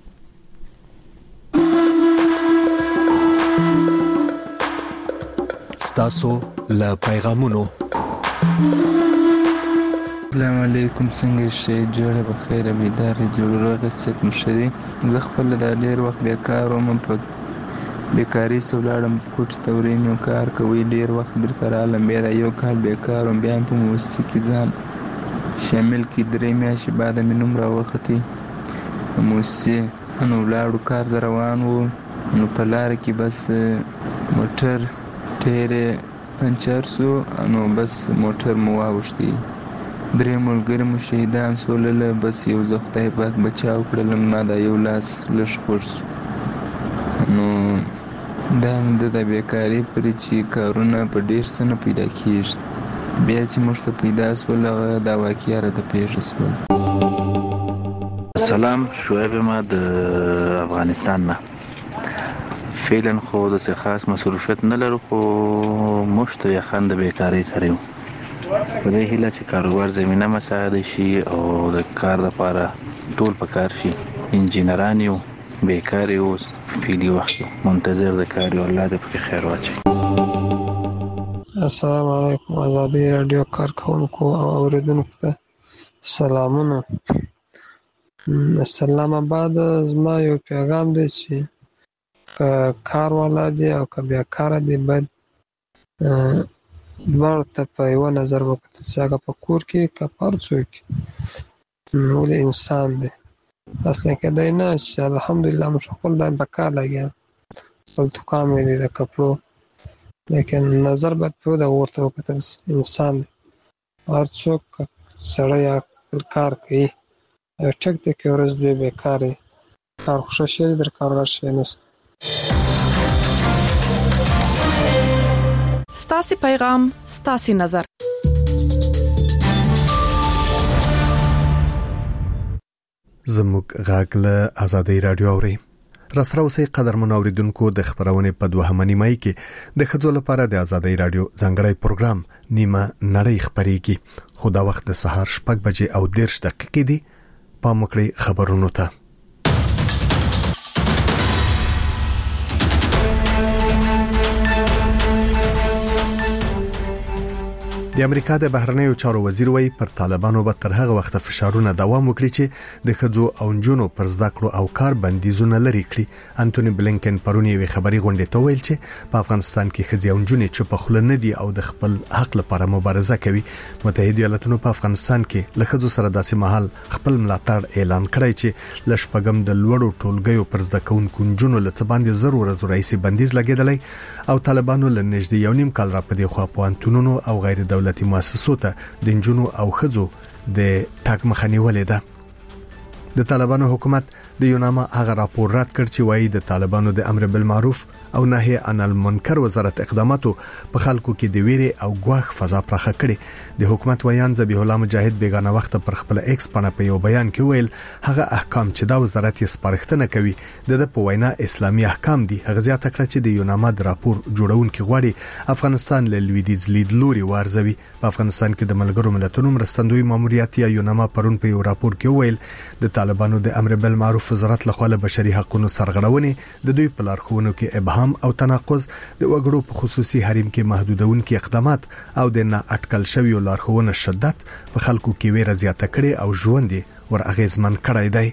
ستاسو له پیغامونو. السلام علیکم، څنګه شئ؟ جوړه بخیر، بیدار جوړه غسیت مشدي. زه خپل د ډیر وخت بیکار وم، په بیکاری سولړم کوټ تورې مې کار کوي، ډیر وخت برته رالم، بیا یو کال بیکار وم، بیا په موسیقي ځان شامل کی درې میاشتې بعد مې نوم راوختی موسیقي نو لاړو کار روان وو. نو په لار کې بس موټر ټیر پنچر سو، نو بس موټر مو واوښتي، درې ملګري مو شهیدان سول. بس یو زه خدای پاک بچاو کړلم، ما دا یو لاس لږ خوږ سو. نو دا د بیکاري پر چې کارونه په ډیر څه نه پیدا کیږي، بیا چې موږ ته پیدا سول دا واقعیا راته پیښه سول. سلام، شعیب ما د افغانستان نه. فعلا خو د خاص مصروفیت نه لرو، خو موږ ته یخند د بیکارۍ سره یو په دې هیله چې کاروبار زمینه مساعده شي او د کار لپاره ټول په کار شي. انجینران یو، بیکار یو، فعلي وخت منتظر د کار یو، الله دې پکې خیر واچوي. السلام علیکم آزادۍ رادیو کارکونکو او اوریدونکو ته سلامونه. اسلام آباد زما یو پیغام دی چې که کار والا دی او که بیکاره دی باید دواړو ته په یو نظر وکړه چې هغه په کور کې که په هر څوک ولې انسان دی اصلا کېدای نه چې الحمدلله موږ خپل دایم په کار لګیا خپل دوکان مې دی د کپړو لیکن نظر باید په دغه ورته وکتل انسان دی هر څوک سړی یا خپل کار کوي ټک دی که ورځ دوی بېکار یې کار خو ښه شی دی در کار غټ شی نشته ستاسې پیغام ستاسې نظر زموږ غږ له آزادۍ رادیو اوري راسره اوسئ قدرمن اوریدونکو د خبرونې په دوهمه نیمه کې د ښځو لپاره د آزادۍ رادیو ځانګړی پروګرام نیمه نړۍ خبرېږي خو دا وخت د سهار شپږ بجې او دېرش دقیقې دی پام وکړئ خبرونو ته د امریکا د بهرنیو چارو وزیر وایي پر طالبانو به تر هغه وخت فشارونه دوام وکړي چې د ښځو او نجونو پر زده کړو او کار بندیزونه لري کړي انټونی بلینکن پرون یوې خبري غونډې ته ویل چې په افغانستان کې ښځې او نجونې چې په خله نه دي او د خپل حق لپاره مبارزه کوي متحده ایالاتونو په افغانستان کې له ښځو سره داسې مهال خپل ملاتړ اعلان کړی چې لشپګم د لوړو ټولګیو پر زده کوونکو نجونو له څه باندې ضروري رئیسي بندیز لګیدلی او طالبانو له نږدې یو نیم کال را پدې خوا پوهنتونونو او غیر دولتي مؤسسو ته د نجونو او ښځو د تاګ مخه نیولې ده د طالبانو حکومت د یوناما هغه راپور رد کړ چې وایي د طالبانو د امر بالمعروف او نهي عن المنکر وزارت اقداماتو په خلکو کې د ویري او ګواښ فضا پراخه کړي د حکومت ویان ذبیح الله مجاهد بیگانه وخت پر خپل ایکس باندې په یو بیان کې ویل هغه احکام چې دا وزارت یې سپارښتنه کوي د په وینا اسلامي احکام دي هغه زیاته کړ چې د یوناما د راپور جوړونکو غواړي افغانستان له لویدیځ لیدلوري وارزوي په افغانستان کې د ملګرو ملتونو مرستندوی ماموریت یا یوناما پرون په یو راپور کې ویل د طالبانو د امر بالمعروف وزارت لخوا له بشري حقوقو سرغړونې د دوی په لارښوونو کې ابهام او تناقض د وګړو په خصوصي حریم کې محدودونکو اقدامات او د نه اټکل شوی لارښوونه شدت په خلکو کې ویره زیاته کړي او ژوند ور اغیزمن کړی دی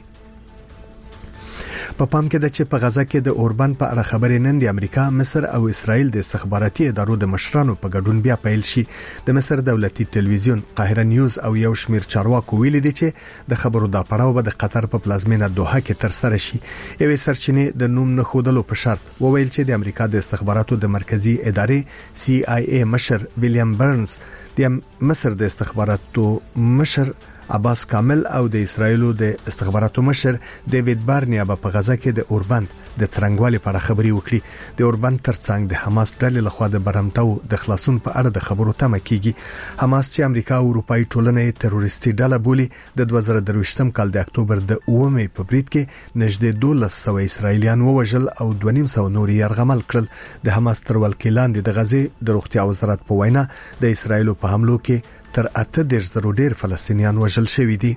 په پام کې د چې په غزا کې د اوربان په اړه خبرې نن د امریکا مصر او اسرائیل د استخباراتي ادارو د مشرانو په ګډون بیا پیل شي د مصر دولتي ټلویزیون قاهره نیوز او یو شمیر چارواکو ویلي دي چې د خبرو د پړاو به د قطر په پلازمینه دوحه کې تر سره شي یوې سرچینې د نوم نه خودلو په شرط وویل چې د امریکا د استخباراتو د مرکزی ادارې سی آی ای مشر ویلیام برنز د مصر د استخباراتو مشر عباس کامل او د اسرایلو د استخباراتو مشر دیوید بارنیا په غزا کې د اوربند د څرنګوالي په اړه خبري وکړي د اوربند ترڅنګ د حماس ډلې لخوا د برمتو د خلاصون په اړه د خبرو تمه کیږي حماس چې امریکا او اروپאי ټولنې تروریستي ډله بولي د دوه زره درویشتم کال د اکتوبر د اوومې په بریټ کې نږدې دولس سوه اسرایلیان ووژل او دوه نیم سوه نور یرغمل کړل د حماس تر ولکې لاندې د غزې د روغتیا وزارت په وینا د اسرایلو په حملو کې تر اته دیرش زرو ډیر فلسطینیان وژل شوي دي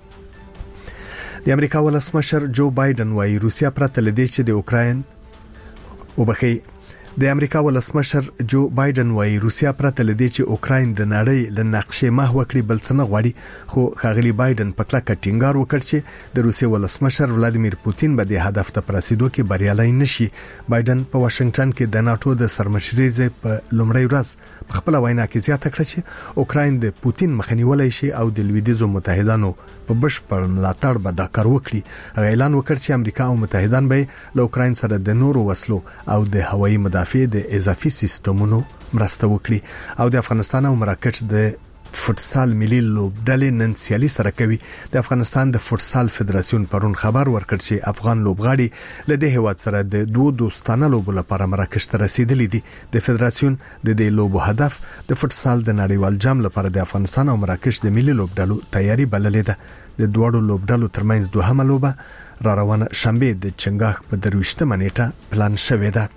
د امریکا ولسمشر جو بایدن وايي روسیا پرته لدی چې د اوکراین وبخي د امریکا ولسمشر جو بایدن وايي روسیا پرته لدی چې اوکراین د نړۍ له نقشې محو کړي بل څه نه غواړي خو خاغلی بایدن په کلکه ټینګار وکړ چې د روسیې ولسمشر ولادیمیر پوتین به د هدف ته رسیدو کې بریالي نشي بایدن په واشنگټن کې د ناتو د سرمشرۍ په لومړۍ ورځ په خپل وینا کې زیاته کړه چې اوکراین د پوتین مخنیولای شي او د لویدیځو متحدانو په بشپړ ملاتړ به دا کار وکړي اعلان وکړ چې امریکا او متحدان به له اوکراین سره د نورو وسلو او د هوایي مدافع د اضافي سیستمونو مرسته وکړي او د افغانستان او مراکش د فوتسال ملي لوبډلې نن سیالي سره کوي د افغانستان د فوتسال فدراسیون پرون خبر ورکړ چې افغان لوبغاړي له دې هیواد سره د دوه دوستانه لوبو لپاره مراکش ته رسیدلي دي د فدراسیون د دې لوبو هدف د فوتسال د نړیوال جام لپاره د افغانستان او مراکش د ملي لوبډلو تیاری بللې ده د دوړو لوبډلو ترمنځ دوهمه لوبه را روانه شنبه د چنګاخ په درويشتمه نیټه پلان شوې ده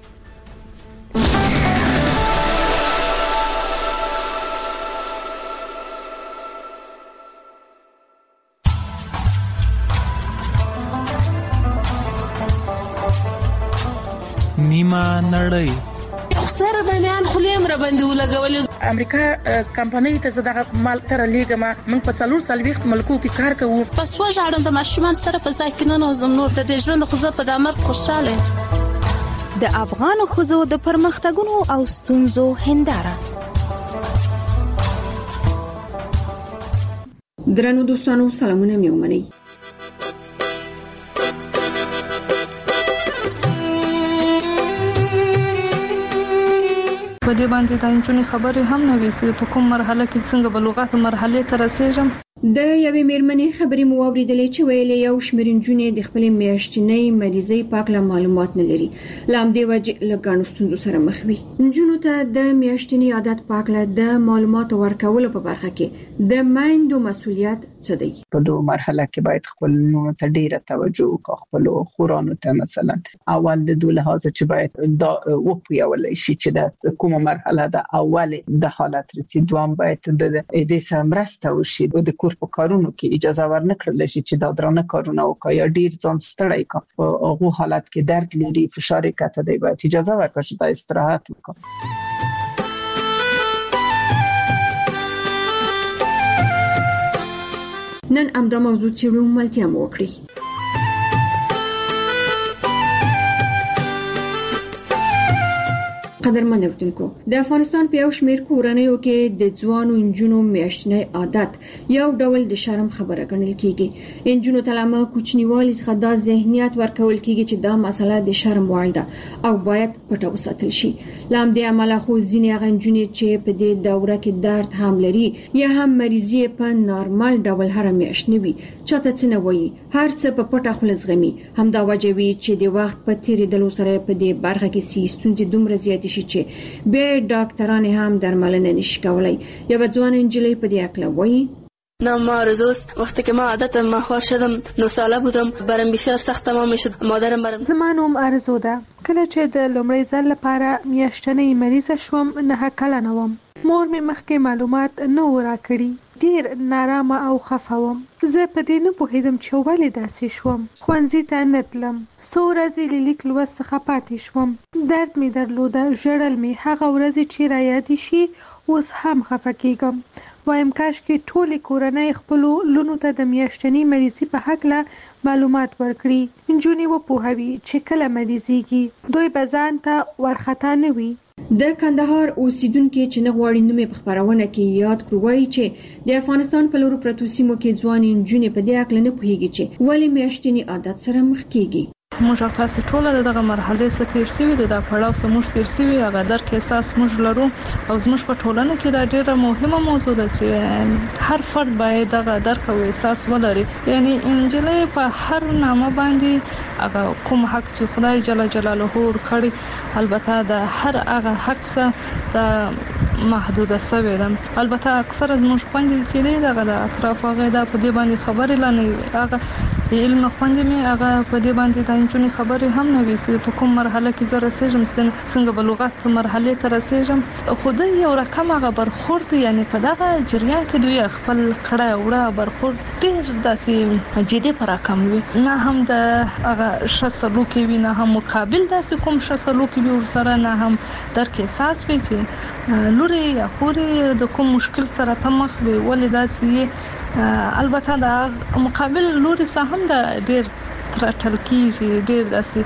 نیمه نړۍ خسر د میان خلیم را باندې ولګول امریکا کمپنۍ ته زداغه مال تر لیګما موږ په څلور سلويخت ملکو کې کار کوو پس وژاړم د ماشومان سره په ځای کې نه نوزم نور د ژوند خو په دامر خوشاله د افغان خوځو د پرمختګونو او ستونزو هنداره درنو دوستانو سلامونه مې ومنئ. په دې باندې د انجونې خبرې هم نه وي چې په کوم مرحله کې څنګه بلوغت مرحله ته رسیږم. د یوې میرمنې خبرې مو اوریدلې چې ویلې یو شمېر نجونې د خپل میاشتنۍ مریضۍ پاکله معلومات نه لري، لامدې وجه لګانو ستونزو سره مخ وي. نجونو ته د میاشتنۍ عادت پاکله د معلومات ورکولو په برخه کې د مایندو مسولیت څه دی؟ په دوه مرحله کې باید خپل نونو ته ډیره توجه وکړو، خپل خورانو ته مثلا اول د دوه لحاظ چې باید دا وپیول شي چې د کومه مرحله ده اول د حالت رسید، دوام باید د دې سمرسته وشي د کور په کارونو کې اجازه ورنکړل شي چې دا درانه کارونه وکړي یا ډیر ځان ستړی کړي، په هغه حالت کې درد لري فشار کته دی باید اجازه ورکړي چې دا استراحت وکړي. نن امدا موضوع چیرو ملتیا مو وکړي. قدرمن اردوونکو د افغانستان په یو شمېر کورنیو کې د ځوانو انجونو میاشتنۍ عادت یو ډول د شرم خبره ګڼل کیږي. انجونو ته لامه کوچنیوالي څخه دا ذهنیت ورکول کیږي چې دا مسله د شرم وړ ده او باید پټه وساتل شي. لام دې عمله خو ځینې غنجونې چې په دې دوره کې درد هم لري یا هم مریضي په نارمل ډول هر میاشت نوي چاته څه نه وایي، هر څه په پټه خلص غمي. همدا وجه وی چې د وخت په تیریدلو سره په دې برخه کې سیستونځي دومره زیات شي چې به ډاکټرانه هم درملنه نشي کولای. یو ځوان انجلۍ په دې اکله وایي: نه ما روز وقتی که ما عادت ماهوار شدم نو ساله بودم، برم بسیار سخت تمام شد. مادرم برم زمانوم ارزو ده. کله چې د لومړي ځل لپاره میاشتنۍ مریضه شوم نه کلنه وم. مور مې مخکې معلومات نه ورا کړی، ډیر نارامه او خفه وم. زه په دې نه پوهیدم چې ولې داسې شوم. ښوونځي ته نه تلم، څو ورځې له لیک لوست څخه پاتې شوم. درد مې درلوده، ژړل مې. هغه ورځې چې را یادې شي اوس هم خفه کېږم. وایم کاش کې ټولې کورنۍ خپلو لونو ته د میاشتنۍ مریضۍ په هکله معلومات ورکړي، نجونې وپوهوي چې کله مریضېږي، دوی به ځان ته وارخطا نه وي. د کندهار اوسیدونکو چې نه غواړي نومې په خبرونه کې یاد کړو وایي چې د افغانستان په لورو پرتو سیمو کې ځوان نجونې په دې اکل نه پوهیږي چې ولې میاشتنۍ عادت سره مخ کیږي. موږ تاسو ټول دغه مرحله څخه تیر شوي د پړاو سموږ تیر شوي هغه درک احساس موږ لرو او زموږ په ټولنه کې دا ډیره مهمه موضوع ده چې هر فرد باید دغه درک او احساس ولري. یعنی انجلۍ په هر نامه باندې هغه کوم حق چې خدای جل جلاله ورکړي البته د هر هغه حق څخه د محدوده شوی ده. البته اکثر زموږ خويندې چې دغه د اطراف هغه د په دې باندې خبرې لنی هغه علم خويندې مې هغه په دې باندې د انجونې خبرې هم نه وي چې په کوم مرحله کې زه رسیږم، څنګه بلوغت مرحله ته رسیږم. خو د یو رقم هغه برخورد یعنی په دغه جریان کې دوی خپل کړه وړه برخورد ډېر داسې جدي پر رقم وي، نه هم د هغه شسلو کې وي، نه هم مقابل داسې کوم شسلو کې وي ورسره، نه هم درک احساس وي چې لوري یا خوري د کوم مشکل سره تمخ وي ولې داسې. البته د مقابل لوري سره هم د ډېر ترټل کیږي، ډېر داسې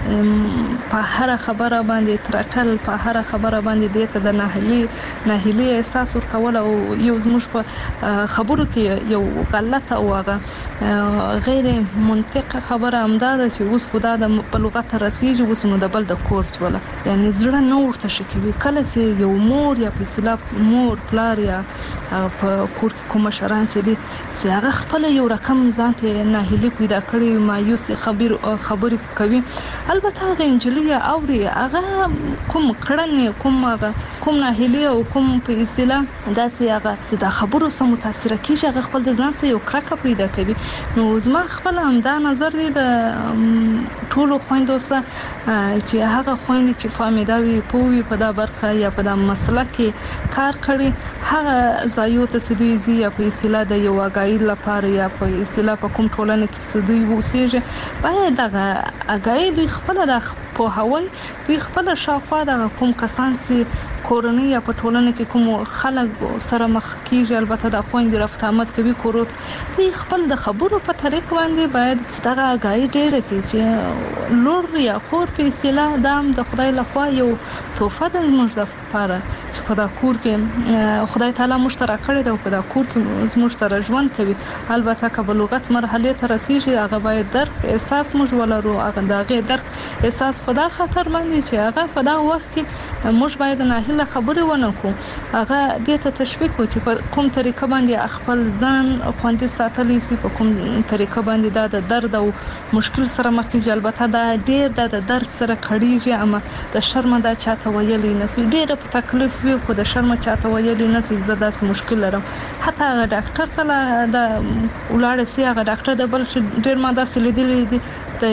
په هر خبره باندې ترټل، په هر خبره باندې دته د ناهلي ناهلي احساس ورکول او یو زموږ په خبرو کې یو غلطه او غیر منطقه خبره امدا ده چې اوس خدا د بلوغت رسیږي اوس نو د بل د کورس ولا یعنی زړه نو ورته شکوي. کله چې یو مور یا په اصطلاح مور پلار یا په کور کې کوم شران چې دي چې هغه خپل یو رقم ځانته ناهلي پیدا کړي مایوس خبر خبرې کوي. البته هغه انجلۍ اوري هغه کوم کړنې کوم هغه کوم ناهلي او کوم په اصطلاح داسې هغه د خبرو سره متاثر کیږي، هغه خپل د ځان سره یو کرکه پیدا کوي. نو زما خپل همدا نظر دی د ټولو خويندو سره چې هغه خويندې چې فامیداوي پوي په دا برخه یا په دا مسله کې کار کړي هغه ځایو ته سدوي زی یا په اصطلاح د یو اگای لپاره یا په اصطلاح په کوم ټولنه کې سدوي وسیږي باید دغه اگای دوی خپل د په هوای دوی خپل شاوخوا د کوم کسان سي کورنۍ یا په ټولنه کې کوم خلک سره مخ کیږي البته د خويندې رفت آمد کوي کوروت دی خپل د خبرو په طریق باندې باید دغه غاي ډېر کې چې لور یا خور په اصطلاح دام د خدای لخوا یو توفه د موږ لپاره چې په دا کور کې خدای تعالی مشترک کړی دا په دا کور کې موږ سره ژوند کوي البته که بلوغت مرحله ته رسیږي هغه باید درک احساس موږ ولرو هغه دغه درک احساس په دا خطر باندې چې هغه په دا وخت کې موږ باید نه هله خبرې ونه کو هغه دې ته تشویق کو چې په کوم طریقه باندې خپل ځان خوندي ساتلی سي په کوم طریقه باندې دا د درد او مشکل سره مخ کیږي البته دا ډېر د درد سره کړيږي اما د شرم دا چاته ویلې نسی ډېر په تکلیف وي خو د شرم چاته ویلې نسی زدا سم مشکل لرم حتی ډاکټر ته د ولاړ سي هغه ډاکټر د بل ډېر ماده سلیدلې دي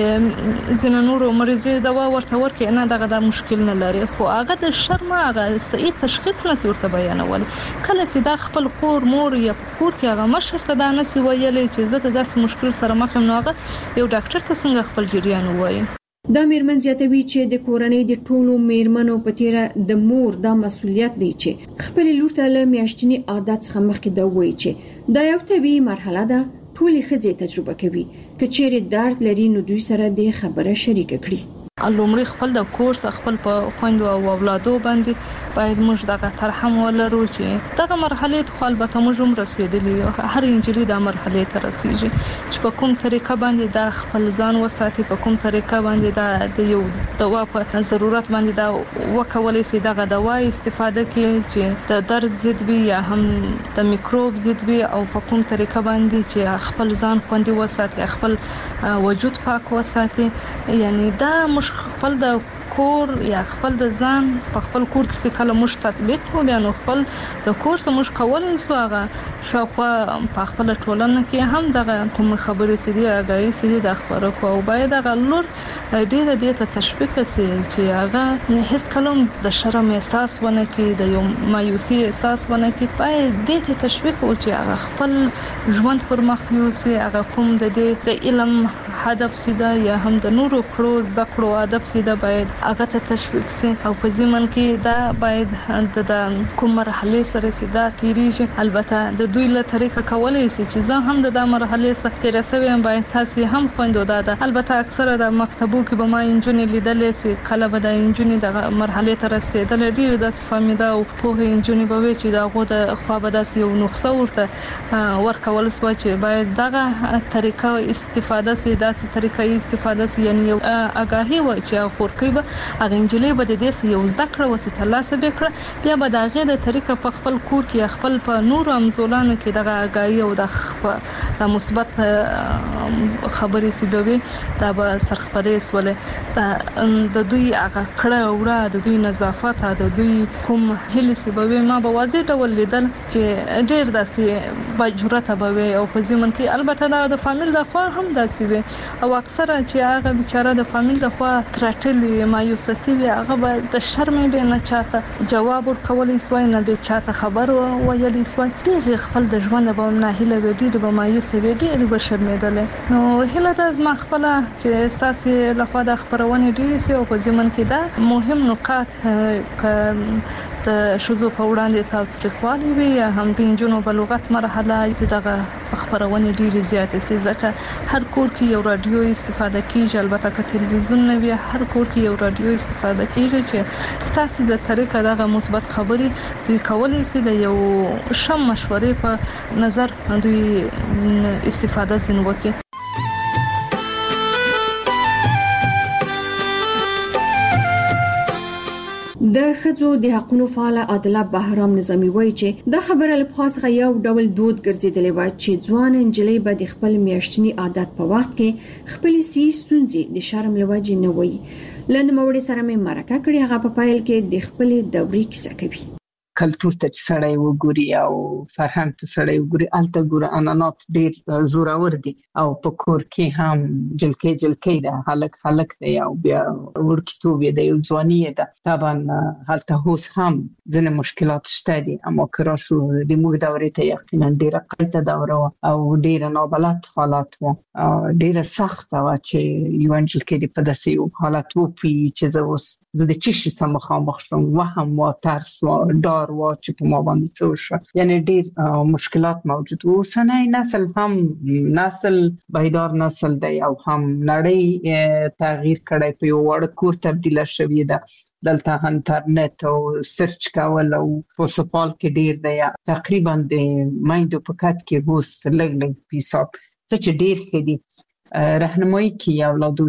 د زینونورو مریضي دوا ورته ورکې نه دغه د مشکل نه لري خو هغه د شرم هغه صحیح تشخیص نسی ورته بیانول کله چې دا خپل خور مور یا کور کې هغه مشر ته دا نسی ویلې چې زه د داس مشکل سره مخ یم نو هغه یو ډاکټر ته څنګه خپل جریان وایي دا میرمن زیاتوي چې د کورنۍ د ټولو میرمنو په تیره د مور دا مسولیت دی چې خپل لور ته له میاشتنی عادت څخه مخکې دا وایي چې دا یو طبيعي مرحله ده ټولې ښځې تجربه کوي کچېرې درد لري نو دوی سره د خبره شریک کړي لومړی خپل د کورس خپل په خويندو او اولادو باندې باید موږ دغه ترحم ولرو چې دغه مرحله ته البته موږ هم رسیدلی هر انجلي د مرحله ته رسیږي چې په کوم طریقه باندې د خپل ځان وساتي په کوم طریقه باندې د یو دوا په ضرورت باندې دا وکولای شي دغه دوا استفاده کړي چې د درد ضد وي یا هم د میکروب ضد وي او په کوم طریقه باندې چې خپل ځان خوندي وساتي خپل وجود پاک وساتي یعنی دا خپل د کور یا خپل د ځان په خپل کور کې څه کله مش تطبیق کو بیا نو خپل د کور سم مش کولای سو هغه شاوخوا په خپل ټولنه کې هم دغه کوم خبرې سړي هغه سړي د خبرو کو او باید هغه لور ډېر ډېر ته تشویق سي چې هغه هیڅ کلم د شرم احساس ونه کې د یو مایوسي احساس ونه کې باید دې ته تشویق او چې هغه خپل ژوند پر مخ یوسي هغه کوم د دې د علم هدف سیده یا هم د نورو کړو زده کړو هدف سیده باید هغه ته تشویق سي او په ځمن کې دا باید د کوم مرحله سره سیده تیریږي البته د دوی له طریقه کولای شي چې زه هم د مرحله سره تیر سوي هم باید تاسو هم خوندو دا البته اکثره د مکتبو کې به ما انجونې لیدلې سي کله به د انجونې د مرحله ته رسیدل ډیر د فهمیدا او په انجونې به چې دا غو د خو به داس یو نقصه ورته ورکول سو چې باید دغه طریقه استفاده سي داسې طریقه استفاده سي یعنی یو اگاهي و چې خورکی به هغه انجلۍ به د دې یو زده کړه وسیته لاسه وکړه بیا به د هغه د طریقه په خپل کور کې خپل په نور امزولانو کې دغه اگاهي او د د مثبت خبرې سیبوي دا به سرخپرې سولې د دوی هغه کړه وړه د دوی نظافت د دوی کوم هلي سیبوي ما به واضح ډول لیدل چې ډېر داسې بجرته به او په ځمن کې البته د فامیل د خوا هم داسې وي او اکثره چې هغه بیچاره د فامیل د خوا ترټلې مایوسه وي هغه به د شرم به نه چاته جواب ورکولای سوای نه به چاته خبر ویلی سوای ډېر خپل د ژوند به نه هله به ډېر به مایوسه وي ډېر به شرمېدل نو هله د از ما خپل چې احساس له خوا د خبرونه ډېر سي او په ځمن کې دا مهم نقاط ک د شوزو په وړاندې تاوتریخوالی وي یا هم د انجونو بلوغت مرحله دغه خبرونه ډېر زیات سي ځکه هر کور کې یو رادیو استفاده کیږي البته که تلویزیون نه وي هر کور کې یو رادیو استفاده کیږي چې ساسي د طریقه دغه مثبت خبرې دوی کولای شي د یو شم مشورې په نظر دوی استفاده زین وکړي د خځو د حقوقو فعال عادله بهرام نظامی وایي چې د خبره له خاصه یو ډول دود ګرځیدلی و چې ځوان انجلۍ به د خپل میاشتنی عادت په وخت کې خپل سیس ستونزې د شرم لوجې نه وایي لنډ موړي سره مې مرکه کړې هغه په پایل کې د خپل دوري کیسه کوي کلچر ته سړی وګوري او فرهنګ ته سړی وګوري الته ګوره انانات ډیر زورور دي او په کور کې هم جلکې جلکې ده هلک هلک دی او بیا ورکتوب دی او ځواني ده طبعا هلته هوس هم ځنه مشکلات شته دي اما کرا شو د موږ دورې ته یقینا ډیره قیته دوره او ډیره نابلد حالات وو ډیره سخت و چې یو انجل کې په داسې حالت وو چې زه اوس زه د چی شي سم مخامخ شوم وهم و ترس و ډار و چې په ما باندې څه وشو یعنی ډیر مشکلات موجود وو اوسنی نسل هم نسل بیدار نسل دی او هم نړۍ تغییر کړی په یو وړ کور تبدیل شوی ده دلته انټرنیټ او سرچ کول او په سپال کې ډیر دی تقریبا د مایندو په کټ کې اوس لګ لګ پیساب څه چې ډیر خدي راهنمایي کی اولادو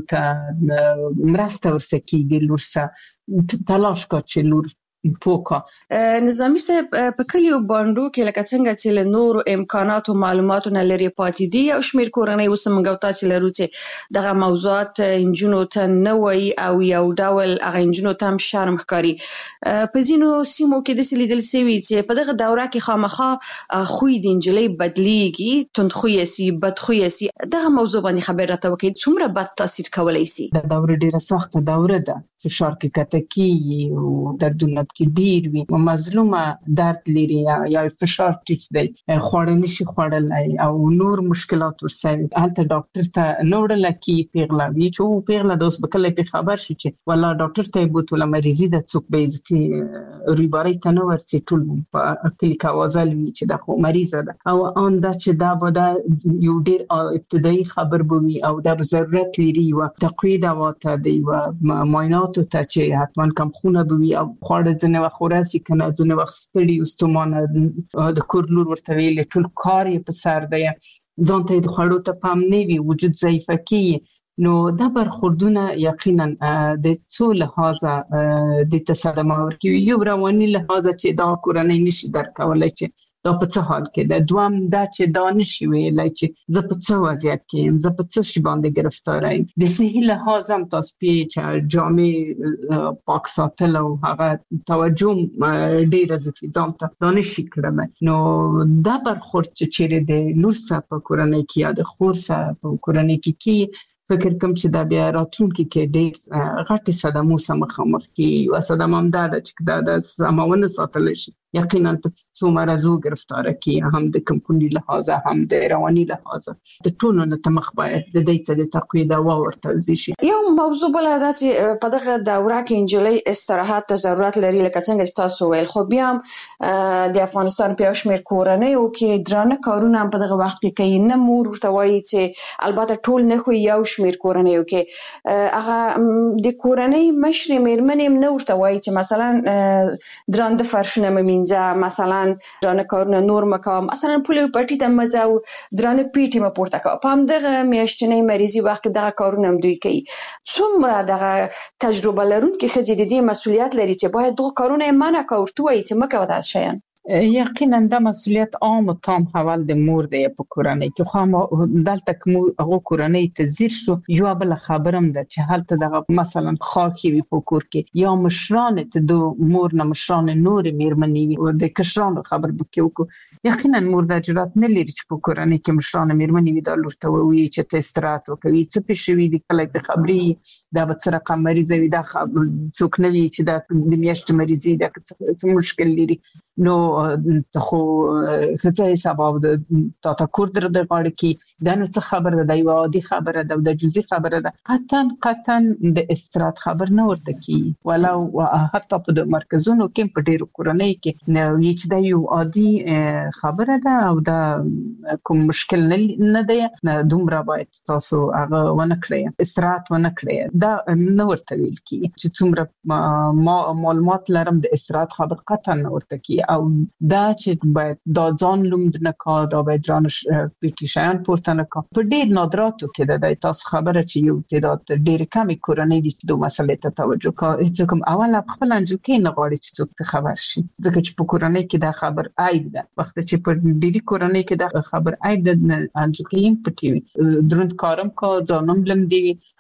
ته مرسته ورسکیږي لورسه تلاش کا چې لور پوکا نظامی صاحب په کلیو باندو کې لکه څنګه چې له نورو امکانات او معلوماتو نه لري پاتې دي او شمیر کورنۍ وسمنګو تاسو لرو چې دغه موضوعات انجونو ته نه وي او یو ډول هغه انجونو ته هم شرم ښکاري په ځینو سیمو کې د سلیدل سوي چې په دغه دوره کې خامخا خوې د انجلۍ بدلیږي تند خوې سي بد خوې سي دغه موضوع باندې خبر راته وکړئ څومره بد تاثیر کولای شي دا دوره ډیره سخته دوره ده فشار کې کتکی او دردونه کې ډیر وي مظلومه درد لري یا فشار ټیټ دی خوړل نشي خوړلای او نور مشکلات ورسره هلته ډاکټر ته نوړل کی پیغلا وی چې پیغلا د اوس بکله په خبر شي چې والله ډاکټر ته بوتله مریضي د څوک به عزتي ریباري ته نو ورسي ټول په کلیکا وازل وی چې د خو مریضه ده او ان دا چې دا به یو ډیر ابتدایي خبر بوي او دا ضرورت لري او تقوید واته دی او معاینات ته چې حتمان کم خونه بوي او خوړ ځنه وخوراسي کنه ځنه وخت ستړي واستمانه د کور لور ورته ویل ټول کار یې په سر دی ځان ته د خوړو ته پام نه وي وجود ضعیفه کی نو دا برخوردونه یقینا د څو لحاظه د تصادم ورکی یو رواني لحاظه چې دا کورنۍ نشي درکولای چې دا په څه حال کې ده دوام دا چې دا نشي ویلای چې زه په څه وضعیت کې یم زه په څه شي باندې گرفتار یم د صحي لحاظ هم تاسو په جامع پاک ساتل او هغه توجه ډیره ځکه ځان ته دا نشي کړم نو دا برخورد چې چیرې د لور سره په کورنۍ کې یا د خور سره په کورنۍ کې کې فکر کوم چې دا بیا راتلونکي کې ډېر غټه صدمه سره مخامخ کې او صدمه هم دا چې دا د سماونه ساتل شي یقینا په څو مرزو گرفتار کی هم د کمپونی لحاظه هم د رواني لحاظه د ټولو نه تمخ باید د دې ته تقوید او ورته شي یو موضوع بل دا چې په دغه دوره کې انجلۍ استراحت ته ضرورت لري لکه څنګه تاسو ویل خو بیا د افغانستان په شمیر کورنۍ او کې درانه کارونه په دغه وخت کې کوي نه مور ورته وایي چې البته ټول نه خو یو شمیر کورنۍ او کې هغه د کورنۍ مشر میرمنې نه ورته وایي چې مثلا درانده فرشونه ممین مثلا درانه کارونه نور مکوم مثلا پولیو پټی ته مځو درانه پیټي م پورته کوم په همدغه میاشتنې مریضي وخت دغه کارونه هم دوی کوي څومره دغه تجربه لرونکي خځې د دې مسولیت لري چې باید دغه کارونه منع کوي چې مکو داس شین یقینا دا مسولیت عام او تام حوال د مور دی په کورنۍ کې خو دلته کوم هغه کورنۍ ته زیر شو یو بل خبرم ده چې حالت دغه مثلا خاکي وي په کور کې یا مشران ته د مور نه مشران نور میرمنې او د کشران خبر بکیو یقینا مور د جرأت نه لري چې په کورنۍ کې مشران میرمنې وي د لورته وي چې ته استراحت وکړي څه پېښوي د کله په خبري دا به سره رقم مریض وي دا څوک نه وي چې دا د میاشت مریضي دا څه مشکل لري نو ته خو څه حساب د تا کور در د غاړه کې دا نه څه خبره ده یو عادي خبره ده د جزئی خبره ده قطعا قطعا د استراحت خبر نه ورته کی ولو حتی په د مرکزونو کې په ډیرو کورنۍ کې نو چې دا یو عادي خبره ده او دا کوم مشکل نه ده نه دومره باید تاسو هغه ونه کړئ استراحت ونه کړئ دا نه ورته ویل کی چې څومره معلومات لرم د استراحت خبر قطعا نه ورته کی او دا چې باید دا ځان لومد نه کا دا باید رانه پټیشن پورته نه کا په ډیر نادراتو کې د تاسو خبره چې یو تعداد ډیر کمی کورنۍ دي چې دوه مسلې ته توجه کوي چې کوم اول خپل انجو کې نه غواړي چې څوک خبر شي ځکه چې په کورنۍ کې دا خبر عیب ده وخت چې په ډیری کورنۍ کې دا خبر عیب ده انجو کې پټي دروند کارم کا ځانم لم دی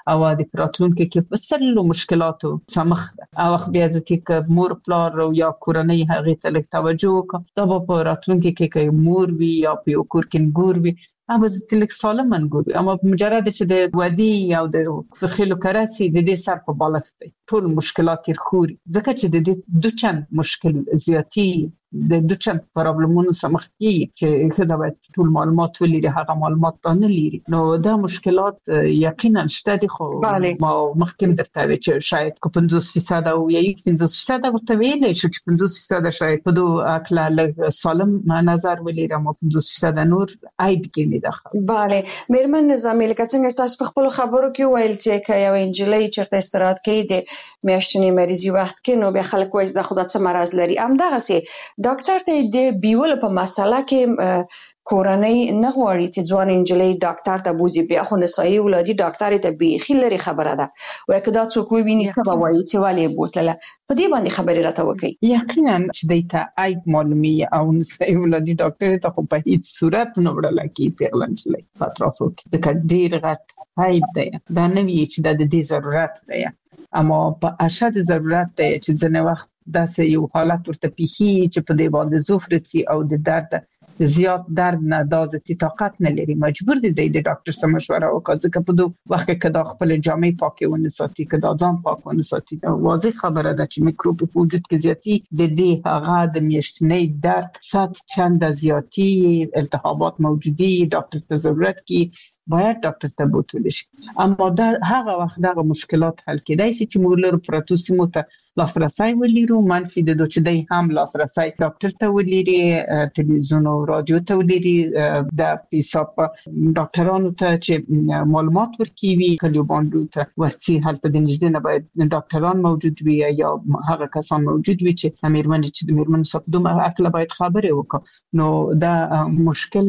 او د راتلونکو کې په سلو مشکلاتو سمخ ده. او بیا ځکه ک مور پلار یا کورنۍ هغه ته لږ توجه وکړي دا په راتلونکو کې کې مور وي یا په کور کې ګور وي اما ځکه سالم منګوري اما مجرد چې د ودی یا د خلکو کراسي د دې سر په بالښت دی ټول مشکلات یې خوري ځکه چې د دې دوه چند مشکل زیاتی د دوه چند پرابلمونو سمخ کې چې خدای باید ټول معلومات ولري هغه معلومات نه لري نو دا مشکلات یقینا شته دي خو ما مخکې درته وی چې شاید کو پنځوس فیصد او یا پنځوس فیصد ورته ویل شي چې پنځوس فیصد شاید په دوه اکلا لږ سالم نظر ولري او پنځوس فیصد نور عیب کې نه ده. bale میرمن نظامی لکه څنګه تاسو په خپل خبرو کې ویل چې یو انجلۍ چرته استراحت کوي د میاشتنی مریضي وخت کې نو به خلک وایي د خدای څخه مرز لري ام دغه سي ډاکټر ته د بیول په مسله کې کورنۍ نه غواړي چې ځوان انجلۍ ډاکټر ته بوزي بیا خو نسایي ولادي ډاکټر ته بیخي لري خبره ده وای کدا څوک ویني څه وایي چې والی بوتله په دې باندې خبرې راته وکړي. یقینا چې دیتا ای معلومي او نسایي ولادي ډاکټر ته خو په هیڅ صورت نه وړل کی پیغلنجلې پاترافو کې د ډیر غټ هایب دی دا نه وی چې د دې ضرورت دی اما په اشد ضرورت دی چې ځنه وخت داسې یو حالت ورته پیخي چې په دې باندې زوفرتي او د درد زیات درد نه دازتي طاقت نه لري مجبور دي د ډاکټر سره مشوره وکړي ځکه په دوه وخت کې د خپل جامې پاکي ونه ساتي کدا ځان پاک ونه ساتي دا واضح خبره ده چې میکروب په وجود کې زیاتی د دې هغه د میاشتنۍ درد سات چند زیاتی التهابات موجودي ډاکټر ته ضرورت کی باید ډاکټر ته بوتل شي اما دا هغه وخت دغه مشکلات حل کېدای شي چې موږ له پروتوسیمو ته لاسرسي ولرو منفي د دوچدي هم لاسرسي ډاکټر ته ولري ټلویزیون او رادیو ته ولري د حساب ډاکټرانو ته چې معلومات ورکوي کلیو باندې ته ورسي هلته د نږدې نه باید ډاکټران موجود وي یا هغه کسان موجود وي چې امرمن چې د امرمن صفدوم اکل باید خبرې وکړي نو دا مشکل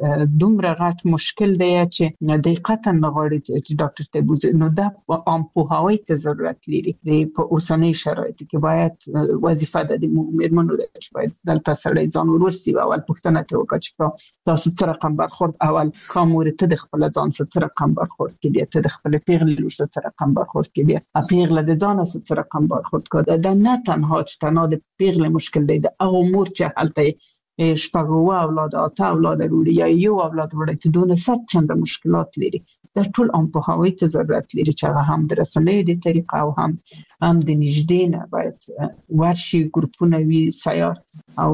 دومره غټ مشکل دی چې دقیقاً نغواړي چې ډاکټر ته بوزي نو دا ام په هوای ته ضرورت لري په اوسنۍ شرایط کې باید وظیفه د مېرمنو د چې باید دلته سړی ځان ورسي او پوښتنه ته وکړي چې تاسو سره رقم برخورد اول کومه ته د خپل ځان سره رقم برخورد کې د خپل پیغلې سره رقم برخورد کې د پیغله د ځان سره رقم برخورد کړه دا نه تنها چې تنها د پیغله مشکل دی د هغه امور چې هلته شپږ اولاد اته اولاد وروړي یا یو اولاد وروړي چې دونه ست چند مشکلات لري دا ټول ام په هوای ته ضرورت لري چې هغه هم د رسنۍ د طریقه او هم هم د نږدې نه باید ورشي ګروپونه وي سیار او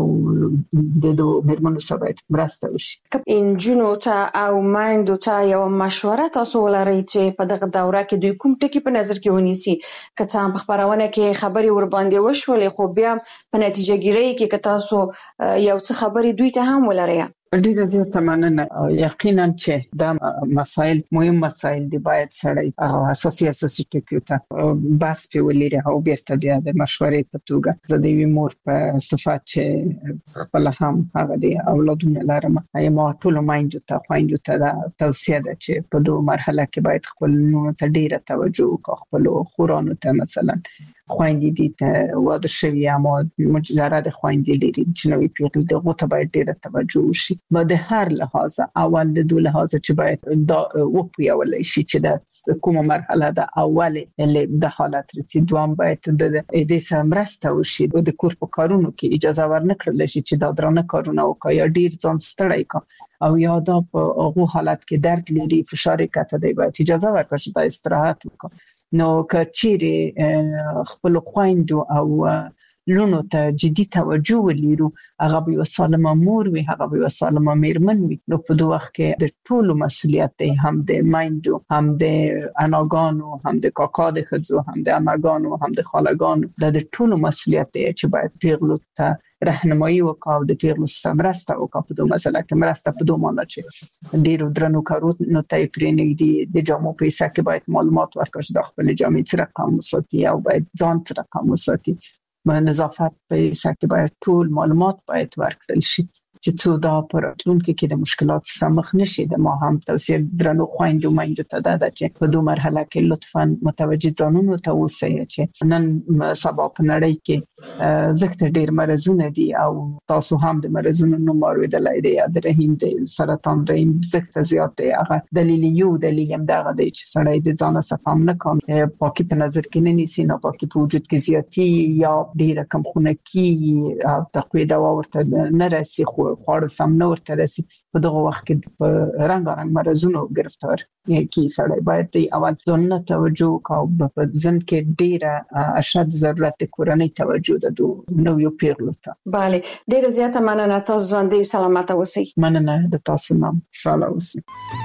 د دوه مېرمنو سره باید مرسته وشي. انجونو ته او مایندو ته یو مشوره تاسو ولرئ چې په دغه دوره کې دوی کوم ټکی په نظر کې ونیسي که څه هم په خبرونه کې خبري ور باندې وشولې خو بیا په نتیجه ګیری کې که تاسو یو څه خبري دوی ته هم ولرئ. ډیره زیاته مننه یقینا چې دا مسائل مهم مسائل دي باید سړی اساسي اساسي ټکیو ته بس په ولري او بیرته بیا د مشورې په توګه زه د وی مور په صفات چې خپل هم هغه دي اولادونه لرم ایم ټول مایندو ته خويندو ته دا توصیه ده چې په دوه مرحله کې باید خپل نو ته ډیره توجه وکړو خپل خورانو ته مثلا خويندې دي ته واده شوی اما مجرد خويندې لري چې نوې پیغلې دغه ته باید ډیره توجه وشي با د هر لحاظ اول د دوه لحاظ چې باید دا وپیول شي چې د کومه مرحله د اوله د حالت رسي دوام باید د دې سمرسته وشي د کور په کارونو کې اجازه ورنکړل شي چې دا درنه کارونه وکړي یا ډیر ځان ستړی کړي او یا دا په هغه حالت کې درد لري فشار کته دی باید اجازه ورکړي چې دا استراحت وکړي نو کچېره خپل خويندو او لونو ته جدي توجه ولرو هغه به سالمه مور وي هغه به سالمه مېرمن وي نو په دوه وخت کې د ټولو مسولیت دی هم د مایندو هم د اناګانو هم د کاکا د خځو هم د اماګانو هم د خالګانو د ټولو مسولیت دی چې باید پیغلو ته راهنمایي وکاو د پیغلو سره مرسته وکاو په دوه مسله کې مرسته په دوه معنی چې ډیرو درنو کارونو ته پرېنګ دي د جامو پیسې کې باید معلومات ورکړي د خپل جامې سره رقم وساتي او باید ځان سره رقم وساتي نظافت په سکه باید ټول معلومات باید ورکړل شي چې څو دا پراتلونکو کې د مشکلات سمخ نشي د ما هم توصیه درنو خويندو مایندو ته ده چې په دوه مرحله کې لطفاً متوجه ځانونو ته اوسئ چې نن سبا په نړۍ کې زخت ډیر مرزونه دي او تاسو هم د مرزونو نوم اوریدلای دی د رحم د سرطان رحم زخت زیات دی هغه دلیل یو دلیل هم دغه دی چې سړی د ځان صفام نه کوي پاکي په نظر کې نه نیسي نه پاکي په وجود کې زیاتی یا ډیر کم خونه کې تقوی دوا ورته نه راسي خو خور سم نه ورته راسي په دغه وخت کې په رنگ رنگ مرزونو گرفتار کی سړی باید دی اول ځان توجه او په ځن کې ډیره اشد ضرورت کورنۍ توجه ده نو یو پیغلو ته bale ډیره زیاته مننه تاسو ژوندۍ سلامت اوسئ مننه د تاسو نام انشاءالله اوسئ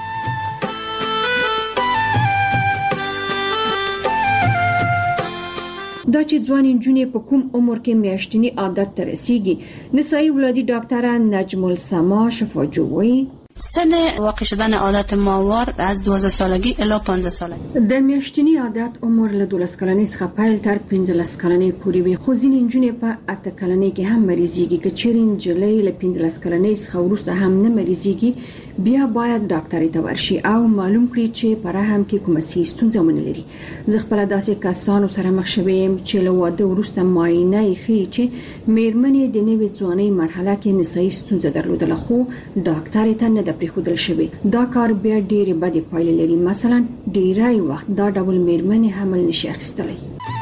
دا چې ځوان انجونې په کوم عمر کې میاشتنی عادت ته رسیږي نسایي ولادي ډاکټر نجم السما شفاجوی سن واقع شدن عادت ماهوار از دوازده سالگی الی پانزده سالگی د میاشتنی عادت عمر له دولس کلنۍ څخه پیل تر پنځلس کلنۍ پورې وي خو ځینې نجونې په اته کلنۍ کې هم مریضيږي که چیرې نجلۍ له پنځلس کلنۍ څخه وروسته هم نه مریضيږي بیا باید ډاکټر ته ورشي او معلوم کړي چې پر هم کې کومه سي ستونزه ونه لري زه خپل داسې کسانو سره مخ شوم چې له واده وروسته معاینه یې ښیي چې میرمنې د نوې ځوانۍ مرحله کې نسایي ستونزه درلودله خو ډاکټر ته نه د پریښودل شوی دا کار بیا ډېرې بدې پایلې لري مثلا ډیری وخت دا ډول میرمنې حمل نشي اخیستلی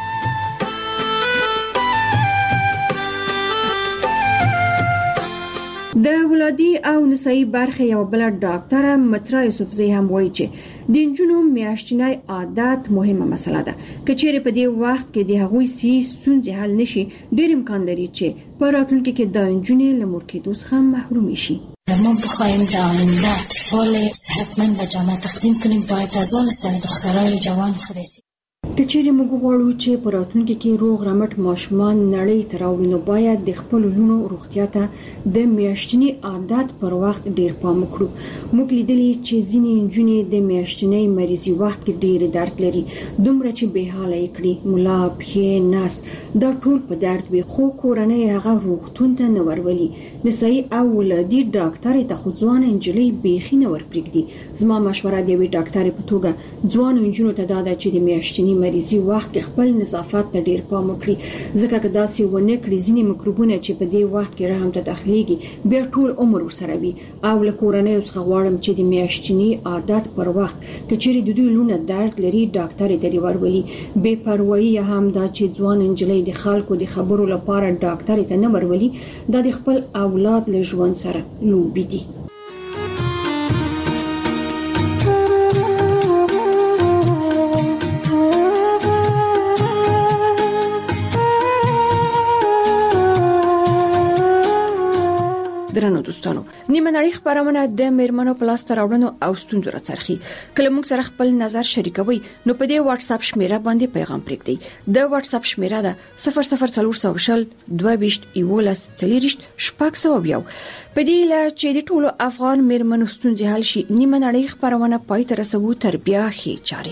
د ولادي او نسایي برخه یو بل ډاکټر مترا یوسفزی هم وایي چې د انجونو میاشتنی عادت مهمه مسله ده کچېره په دې وخت کې د هغوی سي ستونزې حل نشي ډېر امکان لري چې په راتلونکي کې د انجونې له مور کېدو څخه محروم شي ما بخوایم در آینده اطفال صحتمند و جامعه تقدیم کنیم باید از آن سر دخترای جوان خریدیم کچېره موږ غواړو چې په راتلونکي کې روغ رمټ ماشومان نړۍ ته راوړي نو باید د خپل لونو روغتیا ته د میاشتنی عادت پر وخت ډیر پام وکړو موږ لیدلې چې ځینې نجونې د میاشتنی مریضي وخت کې ډیر درد لري دومره چې به حاله کړي مولا پښې ناس دا ټول په درد وي خو کورنۍ هغه روغتون ته نه ورولي نسایي او ولادي ډاکټر ته خو ځوان انجلۍ بیخي نه ورپرېږدي زما مشوره دی وی ډاکټر په توګه ځوان انجونو ته دا ده چې د میاشتنی مریضي وخت کې خپل نظافت ته ډیر پام وکړي ځکه که داسې ونه کړي ځینې میکروبونه چې په دې وخت کې رحم ته داخليږي بیا ټول عمر ورسره وي او له کورنۍ څخه غواړم چې د میاشتنی عادت پر وخت کچېرې د دوی لونه درد لري ډاکټر ته دی ورولي بے پروايي هم دا چې ځوان انجلۍ د خلکو د خبرو لپاره ډاکټر ته نه ورولي دا د خپل اولاد له ژوند سره لوبي دي درنو دوستانو نیمه نړۍ خبرونه د میرمنو پلاستر راوړنو او ستونزو راڅرخي کله موږ سره خپل نظر شریکوي نو په دې واتس اپ شمیره باندې پیغام پرېږدئ د واتس اپ شمیره ده صفر صفر څلور سو شل دوه ویشت یولس څلریشت شپږ سو بیا په دې لا چې د ټولو افغان میرمنو ستونزې حل شي نیمه نړۍ خبرونه پای ته رسوو تر بیا هي چاري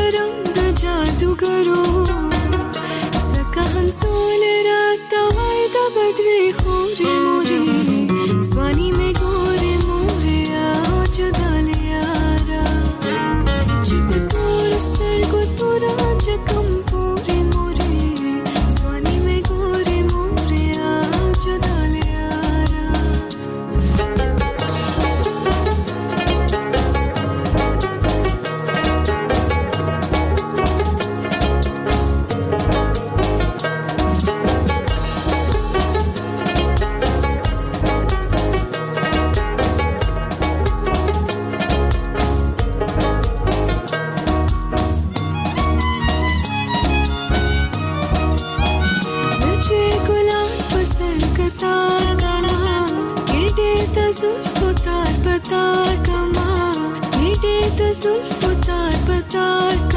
जादूगरो सका हम सोल रात दा बदरे खोरे मोरे स्वानी में गोरे मोरे आज दाले यारा सच्ची में तोर स्तर को तोरा जकम पूरे मोरे स्वानी में गोरे मोरे आज दाले यारा जुल्फ उतार पतार कमा मीठे तो जुल्फ उतार पतार